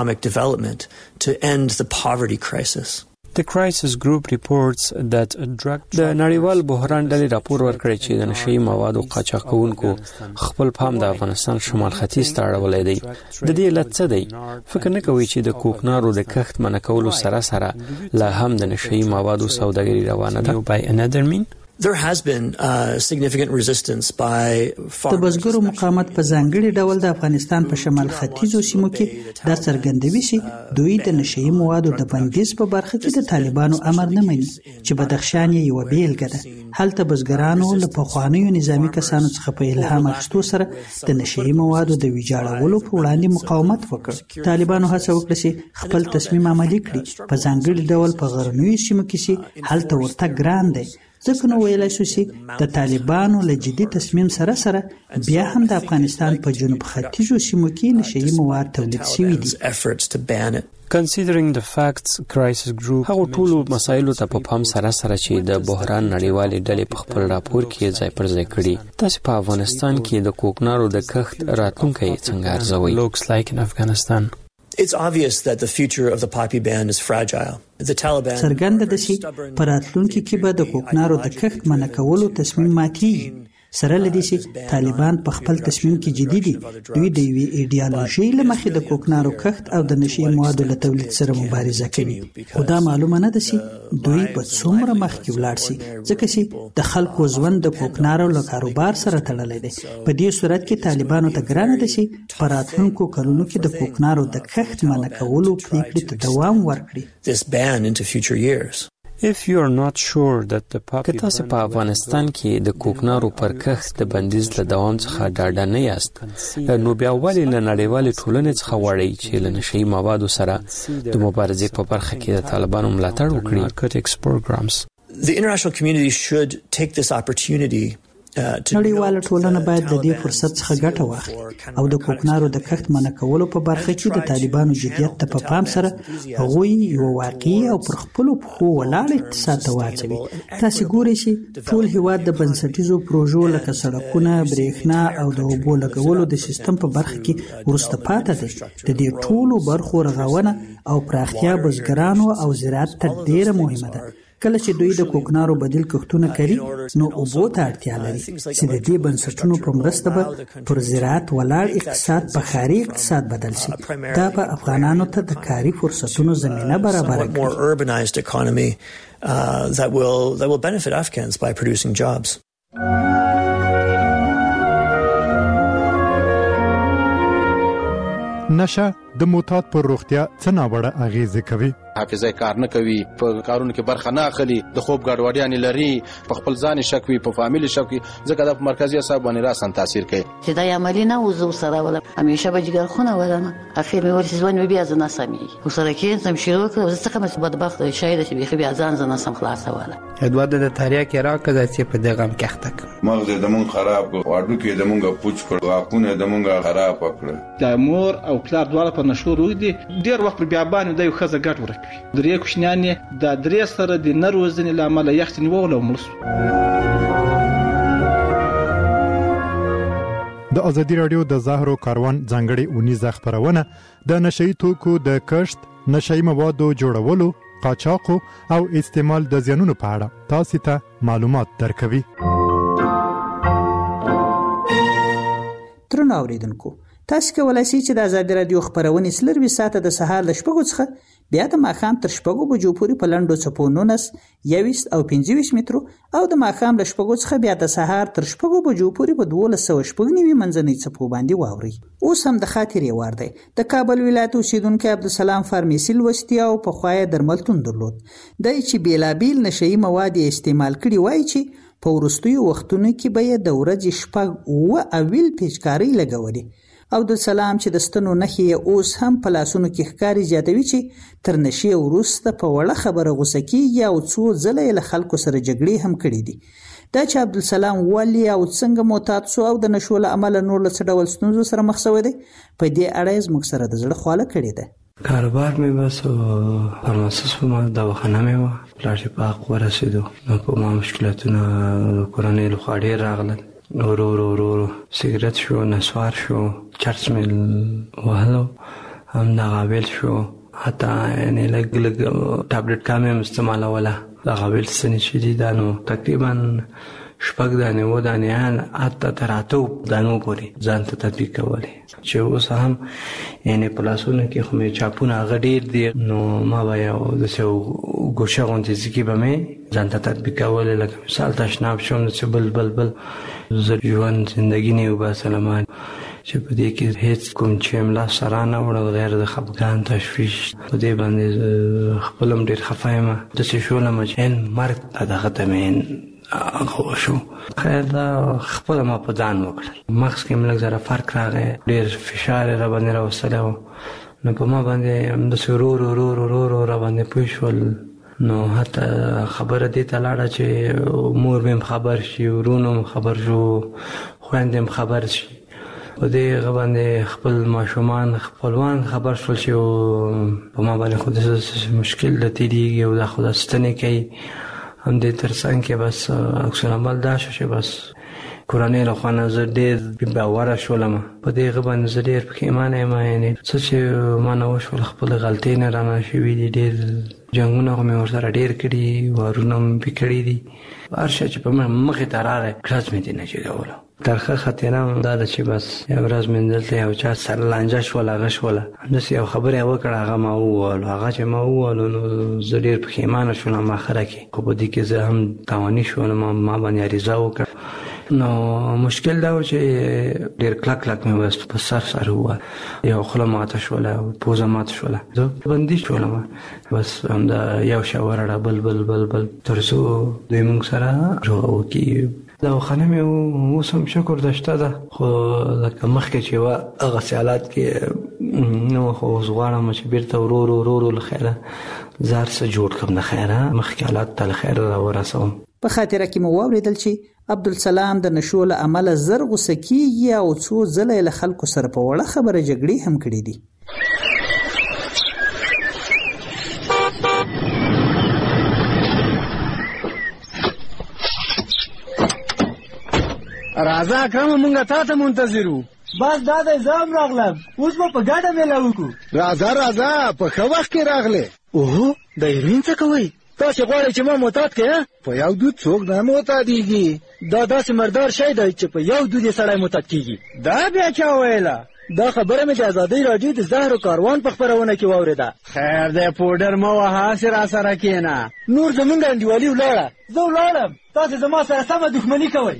To end the poverty crisis. The crisis group reports that drug د نړیوال بحران ډلې راپور ورکړی چې د نشئی موادو قاچاقونکو خپل پام د افغانستان شمال ختیځ ته اړولی دی. د دې علت څه دی؟ فکر نه کوي چې د کوکنارو د کښت منع کولو سره سره لا هم د نشئی موادو سوداګري روانه ده. by another mean There has been uh, significant resistance by farmers. د بزګرو مقاومت په ځانګړي ډول د افغانستان په شمال ختیځو سیمو کې دا څرګندوي چې دوی د نشئی موادو د بندیز په برخه کې د طالبانو امر نه مني چې بدخشان یې یوه بیلګه ده. هلته بزګرانو له پخوانیو نظامي کسانو څخه په الهام اخیستو سره د نشئی موادو د ویجاړولو په وړاندې مقاومت وکړ. طالبانو هڅه وکړه چې خپل تصمیم عملي کړي، په ځانګړي ډول په غرنیو سیمو کې چې هلته ورته ګران دی. ځکه نو ویلای شو چې د طالبانو له جدي تصمیم سره سره بیا هم د افغانستان په جنوب ختیځو سیمو کې نشئی مواد تولید شوي دي. Considering the facts, crisis group هغه ټولو مسایلو ته په پام سره سره چې د بحران نړیوالې ډلې په خپل راپور کې ځای پر ځای کړي، تاسو په افغانستان کې د کوکنارو د کښت راتلونکی څنګه ارزوئ؟ Looks like in Afghanistan. It's obvious that the future of the poppy ban is fragile. The Taliban څرګنده ده چې په راتلونکي کې به د کوکنارو د کښت منع کولو تصمیم ماتېږي. سره لدې چې طالبان په خپل تصمیم کې جدي دي. دوی د یوې ایډیالوژۍ له مخې د کوکنارو کښت او د نشئی موادو له تولید سره مبارزه کوي. خو دا معلومه نه ده چې دوی به څومره مخکې ولاړ شي، ځکه چې د خلکو ژوند د کوکنارو له کاروبار سره تړلی دی. په دې صورت کې طالبانو ته ګرانه ده چې په راتلونکو کلونو کې د کوکنارو د کښت منع کولو پریکړې ته دوام ورکړي. This ban into future years. If you are not sure that the poppy که تاسو په افغانستان کې د کوکنارو پر کښت د بندیز له دوام څخه ډاډه نه یاست، نو بیا ولې له نړیوالې ټولنې څخه غواړئ چې له نشئی موادو سره د مبارزې په برخه کې د طالبانو ملاتړ وکړي؟ The international community should take this opportunity نړیواله ټولنه باید د دې فرصت څخه ګټه واخلي او د کوکنارو د کښت منع کولو په برخه کې د طالبانو جدیت ته په پام سره هغوی یو واقعي او پر خپلو پښو ولاړ اقتصاد ته واچوي. تاسې ګورئ چې ټول هیواد د بنسټیزو پروژو لکه سړکونه، برېښنا او د اوبو لګولو د سیستم په برخه کې وروسته پاتې دی. د دې ټولو برخو رغونه او پراختیا بزګرانو او زراعت ته ډیره مهمه ده. کله چې دوی د کوکنارو بدیل کښتونه کوي نو اوبو ته اړتیا لري چې د دې بنسټونو په مرسته به پر زراعت ولاړ اقتصاد په ښاري اقتصاد بدل شي. دا به افغانانو ته د کاري فرصتونو زمینه برابره کړي. That will that will benefit Afghans by producing jobs. نشه د موتات پر روغتیا څه ناوړه اغیزې کوي؟ حافظه کار نه کوي، په کارونو کې برخه نه اخلي، د خوب ګډوډیانې لري، په خپل ځان شک وي، په فامیل شک وي، ځکه دا په مرکزي اعصاب باندې راسن تاثیر کوي. چې دا عملی نه وزو سره ولا همیشه به جګر خونه ولنه اخر مې ورسې ځوان بیا ځنه سمي او سره کې سم شروع کړ زه څنګه مې بدبخت شاید چې بيخي بیا ځان ځنه سم خلاص ولا ادوار د تاریخ کې راکړه چې په دغه ام کېختک مغز د مون خراب کړ، واډو کې د مونږه پوچ کړ، واقونه د مونږه خراب کړ. د مور او پلار دواړه په نشو روي دي ډیر وخت پر بیا باندې د یو خزه ګټ ورکوي. درې کوښنیانې د درې سره د نروزنې لامل یخت نیول او ملس. د ازادي رادیو د زهرو کاروان ځانګړي اونیزه خبرونه د نشئی توکو د کښت، نشئی موادو جوړولو، قاچاق او استعمال د زیانونو په اړه تاسو ته معلومات درکوي. ترنو اوریدونکو، تاسو کولای شئ چې د ازادي رادیو خبرونه سلروي ساعته د سهار ل شپږو څخه بیا د ماښام تر شپږو بجو پورې په لنډو څپو نولس، یویشت او پنځه ویشت مترو او د ماښام له شپږو څخه بیا د سهار تر شپږو بجو پورې په دولس سوه شپږ نوي منځنۍ څپو باندې واورئ. اوس هم د خاطرې وار دی. د کابل ولایت اوسیدونکی عبدالسلام فارمیسي لوستی او پخوا یې درملتون درلود. دی چې بیلابیل نشئی مواد استعمال کړي وایي چې په وروستیو وختونو کې به یې د ورځې شپږ اووه اویل پیچکارۍ لګولې. عبدالسلام چې د ستنو نښې اوس هم په لاسونو کې ښکاري زیاتوي چې تر نشې وروسته په وړه خبره غوسه کېږي او څو ځله یې له خلکو سره جګړې هم کړې دي. دا چې عبدالسلام ولې او څنګه معتاد شو او د نشو له امله نور له څه ډول ستونزو سره مخ شوی دی په دې اړه یې زموږ سره د زړه خواله کړې ده. کاروبار مې بس فارماسیست وم، دواخانه مې وه، پلار چې په حق ورسېدو نو په ما مشکلاتونه د کورنۍ لخوا ډېر راغلل. ورو ورو ورو ورو سګرټ شو، نسوار شو، چرس مې وهلو، همدغه ویل شو، حتی یعنې لږ لږ ټابلیټ کا مې هم استعمالوله. دغه ویل څه چې دي دا نو تقریبا شپږ دانې اووه دانې حتی تر اته دانو پورې ځان ته تطبیق کولی، چې اوس هم یعنې په لاسونو کې خو مې چاپونه هغه ډېر دي، نو ما به یو داسې ګوشه غوندې ځکې به مې ځان ته تطبیق کولی، لکه مثال تشناب شوم داسې بل بل بل زه ژوند زندګي نه وباسلم چې په دې کې هیڅ کوم چې ملا سره نه وړل غیر د خفګان تشویش. په دې باندې خپل هم ډېر خفه یم، داسې شولم چې مرګ ته دغه ته مې هغه وشو. خیر دا خپله ما په ځان وکړل، مغز کې مې لږ ذره فرق راغی، ډېر فشار یې را باندې راوستلی و، نو په ما باندې همداسې ورو ورو ورو ورو ورو را باندې پوه شول. نو حتی خبره دې ته لاړه چې مور مې هم خبر شي، ورونو هم خبر شو، خویندې هم خبر شي. په دې هغه باندې خپل ماشومان خپلوان خبر شول چې په ما باندې خو داسې مشکل د تېرېږي او دا خو دا ستنې کوي. همدې تر څنګ کې بس عکس العمل دا شو چې بس کورنۍ له خوا نه زه ډېر باوره شولم. په دې هغه باندې زه ډېر پښېمانه یم، یعنې څه چې ما نه وشول خپلې غلطۍ نه رانه شوي دي، ډېر جنګونه خو مې ورسره ډېر کړي، وارونه مې پې کړي دي، هر شی چې په مخې ته راغی کړس مې دې نه جګولو. ترخه خاطره هم دا ده چې بس یو ورځ مې دلته یو چا سره لانجه شوله، هغه شوله، همداسې یو خبره یې وکړه، هغه ما ووهلو. هغه چې ما ووهلو نو زه ډېر پښېمانه شولم آخره کې، خو په دې کې زه هم تاواني شولم، ما باندې عریضه وکړه. نو مشکل دا و چې ډېر کلک کلک مې بس په سر سر ووهل، یو خوله ماته شوله، پوزه ماته شوله، زه بندي شولم. بس همدا یو شی ورړه بل بل بل بل تر څو دوی موږ سره روغه وکړي. دواخانه مې اوس هم شکر ده شته ده، خو لکه مخکې چې وه هغسې حالات کې نه وه، خو اوس غواړم چې بېرته ورو ورو ورو ورو له خیره زه هر څه جوړ کړم د خیره، مخکې حالات ته له خیره راورسوم. په خاطره کې مو واورېدل چې عبدالسلام د نشو له امله زر غوسه کېږي او څو ځله یې له خلکو سره په وړه خبره جګړې هم کړې دي. راځه اکرمه مونږ تا ته منتظر وو. بس دا دی زه هم راغلم، اوس به په ګډه میله وکړو. راځه راځه په ښه وخت کې راغلې. اوهو د هیروین څه کوئ؟ تاسې غواړئ چې ما معتاد کړې؟ په یو دود څوک نه معتادېږي، دا داسې مردار شی دی چې په یو دود یې سړی معتاد کېږي. دا بیا چا ویله؟ دا خبره مې د ازادۍ راډیو د زهر و کاروان په خپرونه کې واورېده. خیر دی پوډر مه وهه، هسې را سره کښېنه. نور زمونږ انډیوالي ولاړه. زه ولاړم، تاسې زما سره سمه دښمني کوئ.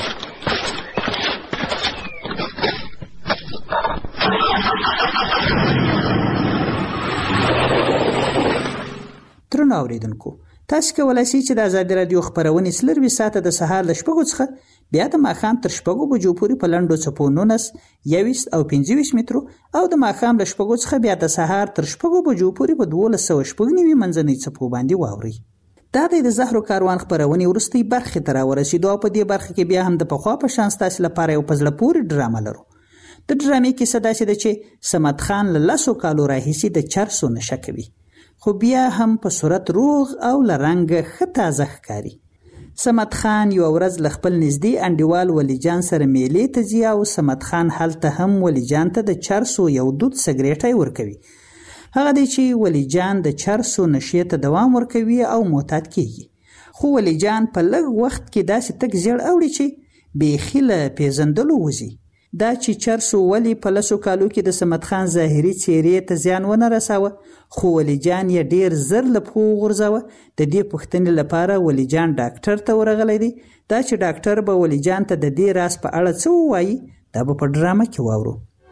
درنو اوریدونکو، تاسو کولای شئ چې د ازادي رادیو خبرونه څلروي ساعته د سهار ل شپږو څخه بیا د ماښام تر شپږو بجو پورې په لنډو څپو نولس، یویشت او پنځه ویشت مترو او د ماښام ل شپږو څخه بیا د سهار تر شپږو بجو پورې په دولس سوه شپږ نوي منځنۍ څپو باندې واورئ. دا د زهرو کاروان خبرونې وروستۍ برخې ته راورسېدو او په دې برخه کې بیا هم د پخوا په شان ستاسو لپاره یو په زړه پورې ډرامه لرو. د ډرامې کیسه داسې ده چې صمد خان له لسو کالو راهیسې د چرسو نشه کوي، خو بیا هم په صورت روغ او له رنګه ښه تازه ښکاري. صمد خان یو ورځ له خپل نږدې انډیوال ولی جان سره میلې ته ځي او صمد خان هلته هم ولی جان ته د چرسو یو دود سګریټی ورکوي. هغه دی چې ولی جان د چرسو نشې ته دوام ورکوي او معتاد کیږي، خو ولی جان په لږ وخت کې داسې تک زیړ اوړي چې بیخي له پیژندلو وځي. دا چې چرسو ولی په لسو کالو کې د صمد خان ظاهري څېرې ته زیان ونه رساوه، خو ولی جان یې ډیر زر له پښو وغورځاوه. د دې پوښتنې لپاره ولی جان ډاکټر ته ورغلی دی. دا چې ډاکټر به ولی جان ته د دې راز په اړه څه ووایي، دا به په ډرامه کې واورو.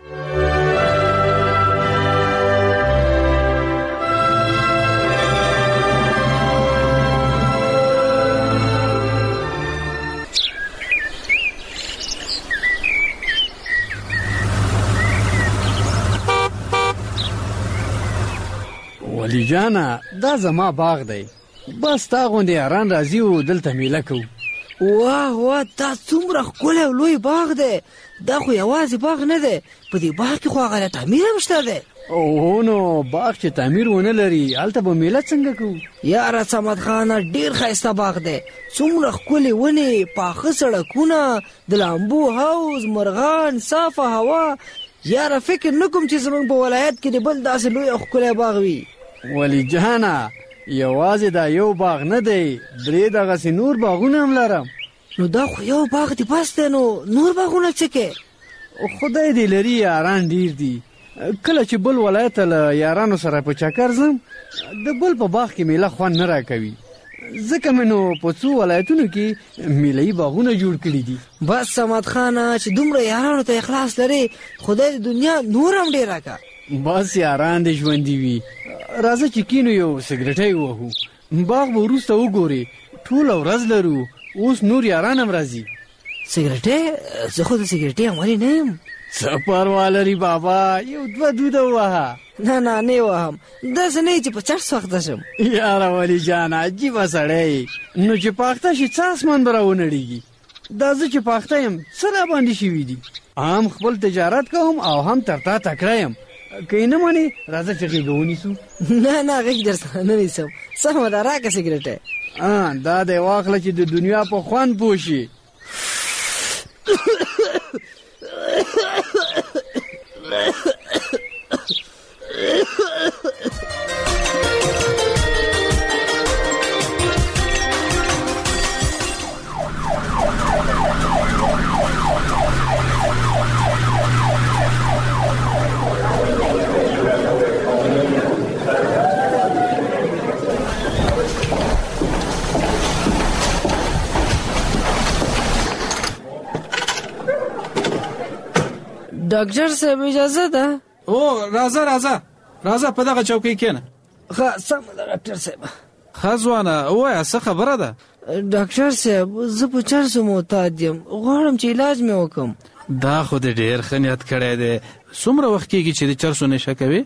ولی جانا دا زما باغ دی، بس تا غوندې یاران راځي او دلته میله کوو. واه واه دا څومره ښکلی او لوی باغ دی. دا خو یوازې باغ نه دی، په دې باغ کې خو هغه تعمیر هم شته دی. او نو باغ چې تعمیر ونه لري هلته به میله څنګه کوو؟ یاره صمد خانه ډېر ښایسته باغ دی، څومره ښکلې ونې، پاخه سړکونه، د لامبو حوض، مرغان، صافه هوا. یاره فکر نه کوم چې زموږ په ولایت کې د بل داسې لوی او ښکلی باغ وي. ولی جانه یوازې دا یو باغ نه دی، درې دغسې نور باغونه هم لرم. نو دا خو یو باغ دی بس دی، نو نور باغونه څه کې؟ خدای دې لري یاران ډېر دي. کله چې بل ولایت ته له یارانو سره په چکر ځم د بل په باغ کې میله خوند نه راکوي، ځکه مې نو په څو ولایتونو کې میلهیي باغونه جوړ کړي دي. بس صمد خانه چې دومره یارانو ته اخلاص لري، خدای د دنیا نور هم ډېر راکړه. بس یاران دې ژوندي وي. راځه چې کینو یو سګرټی ووهو، باغ به وروسته وګورې. ټوله ورځ لرو، اوس نور یاران هم راځي. سګرټی؟ زه خو د سګرټۍ عملي نه یم. څه پروا لري بابا، یو دوه دوده ووهه. نه نه نه وهم، داسې نه چې په چټ سوخته شم. یاره ولي جان عجیبه سړی، نو چې پاخته شي څه اسمان به راونړېږي. دا زه چې پاخته یم څه راباندې شوي دي. هم خپل تجارت کوم او هم تر تا تکړه یم. که یې نه منې راځه چې غېږه ونیسو. نه نه غېږ در سره نه نیسم. سمه ده راکړه سګرټی. دا دی واخله چې د دنیا په خوند پوه شي. ډاکټر صاحب اجازه ده؟ او راځه راځه راځه په دغه چوکۍ کښېنه. ښه سمه ده ډاکټر صاحب. ښه ځوانه ووایه څه خبره ده؟ ډاکټر صاحب زه په چرسو معتاد یم، غواړم چې علاج مې وکړم. دا خو دې ډېر ښه نیت کړی دی. څومره وخت کېږي چې د چرسو نشه کوې؟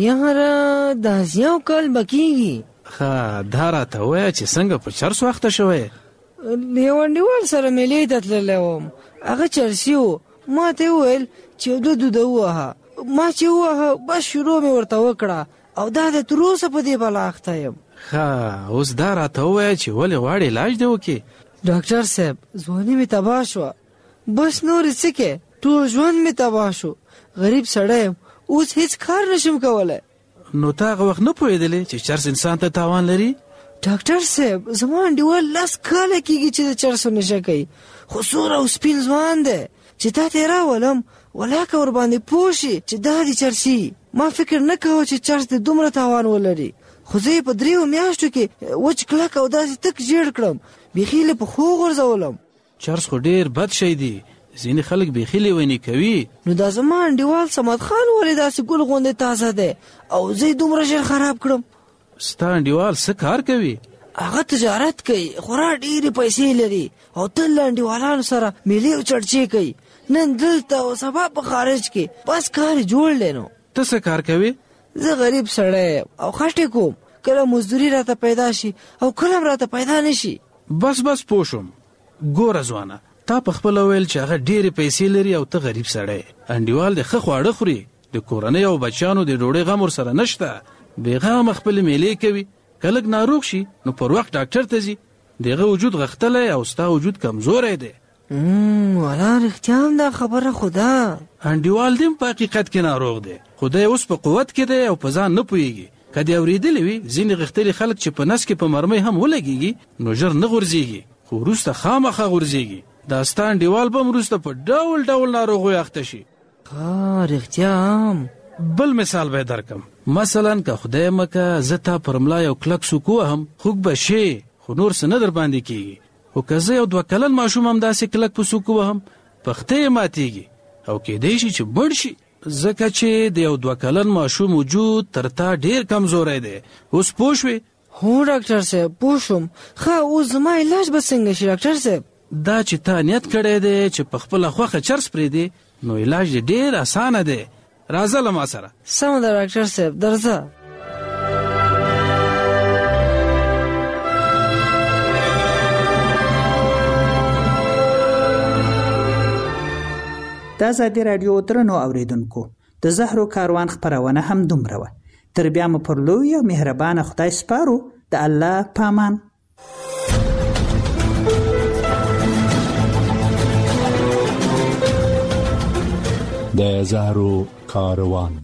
یاره داسې یو کال به کېږي. ښه دا راته ووایه چې څنګه په چرسو اخته شوی؟ یو انډیوال سره میلې ته تللی وم، هغه چرسي و. ما ته وویل چې یو دوه دوده ووهه. ما چې ووهه بس شروع مې ورته وکړه او دا د تر اوسه په دې بلا اخته یم. ښه اوس دا راته ووایه چې ولې غواړې علاج دې وکړې؟ ډاکټر صاحب ځواني مې تباه شوه، بس نور څه کې ټول ژوند مې تباه شو. غریب سړی یم، اوس هیڅ کار نشم کولی. نو تا هغه وخت نه پوهېدلې چې چرس انسان ته تاوان لري؟ ډاکټر صاحب زما انډیوال لس کاله کېږي چې د چرسو نشه کوي، خو سور او سپین ځوان دی. چې تا ته یې راولم ولاکه ورباندې پوه شي چې دا دې چرسي. ما فکر نه کوه چې چرس دې دومره تاوان ولري، خو زه یې په دریو میاشتو کې وچ کلک او داسې تک ژیړ کړم، بیخي یې په خوږ غورځولم. چرس خو ډېر بد شی دی، ځینې خلک بیخي لیوني کوي. نو دا زما انډیوال صمد خان ولې داسې ګل غوندې تازه دی او زه یې دومره ژر خراب کړم؟ ستا انډیوال څه کار کوي؟ هغه تجارت کوي، خورا ډېرې پیسې لري او تل له انډیوالانو سره میلې او چړچې کوي. نن دلته او سبا په خارج کې، بس کار یې جوړ دی. نو ته څه کار کوې؟ زه غریب سړی یم او خټې کوم، کله مزدوري راته پیدا شي او کله هم راته پیدا نه شي. بس بس پوه شوم. ګوره ځوانه، تا په خپله ویل چې هغه ډېرې پیسې لري او ته غریب سړی. انډیوال د ښه خواړه خوري، د کورنۍ او بچیانو د ډوډۍ غم ورسره نشته، بېغمه خپلې میلې کوي. که لږ ناروغ شي نو پر وخت ډاکټر ته ځي. د هغه وجود غښتلی او ستا وجود کمزوری دی. والا رښتیا هم دا خبره خو ده. انډیوال دې په حقیقت کې ناروغ دی، خو دی اوس په قوت کې دی او په ځان نه پوهېږي. که دې اورېدلې وي ځینې غښتلي خلک چې په نس کې په مرمۍ هم ولګېږي نو ژر نه غورځېږي، خو وروسته خامخا غورځېږي. دا ستا انډیوال به هم وروسته په ډول ډول ناروغیو اخته شي. ښه رښتیا هم. بل مثال به یې درکړم. مثلا که خدای مکه زه تا پر ملا یو کلک سوک ووهم، خوږ به شې خو نور څه نه در باندې کېږي. خو که زه یو دوه کلن ماشوم هم داسې کلک په سوک ووهم، پښتۍ یې ماتېږي او کېدی شي چې مړ شي، ځکه چې د یو دوه کلن ماشوم وجود تر تا ډېر کمزوری دی. اوس پوه شوې؟ هو ډاکټر صاحب پوه شوم. ښه اوس زما علاج به څنګه شي ډاکټر صاحب؟ دا چې تا نیت کړی دی چې په خپله خوښه چرس پرېږدې نو علاج دې ډېر اسانه دی. راځه له ما سره. سمه ده ډاکټر صاحب درځه. د ازادي راډیو درنو اوریدونکو د زهرو کاروان خبرونه هم دومره وه. تر بیا مو پر لوی او مهربانه خدای سپارو. د الله پامان. د زهرو کاروان.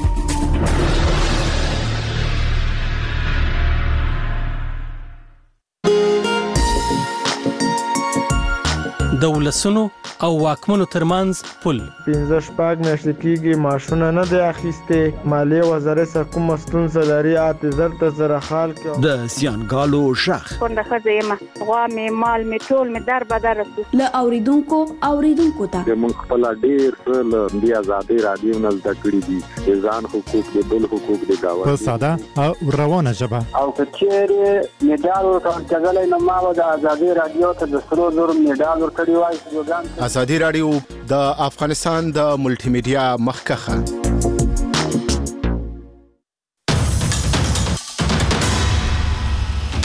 د ولسونو او واکمنو ترمنځ پل پنځه شپږ میاشتې کېږي ماشونه نه دی اخیستې. مالیې وزارت څخه کومه ستونزه لري اته زر ته زره خال کې د زیانګالو غږ کونډه ښځه یم غوا مې مال مې ټول مې در بدر رسو له اوریدونکو اوریدونکو ته موږ خپل ډېر څه له دې ازادي رادیو نه زده کړي دي د ځان حقوق د بل حقوق د گاوند په ساده او روانه ژبه او کچېره میډال ورکړل نو ما د ازادي رادیو ته د سرو زر میډال ورکړی وای. ازادي رادیو د افغانستان د ملټي میډیا مخکخه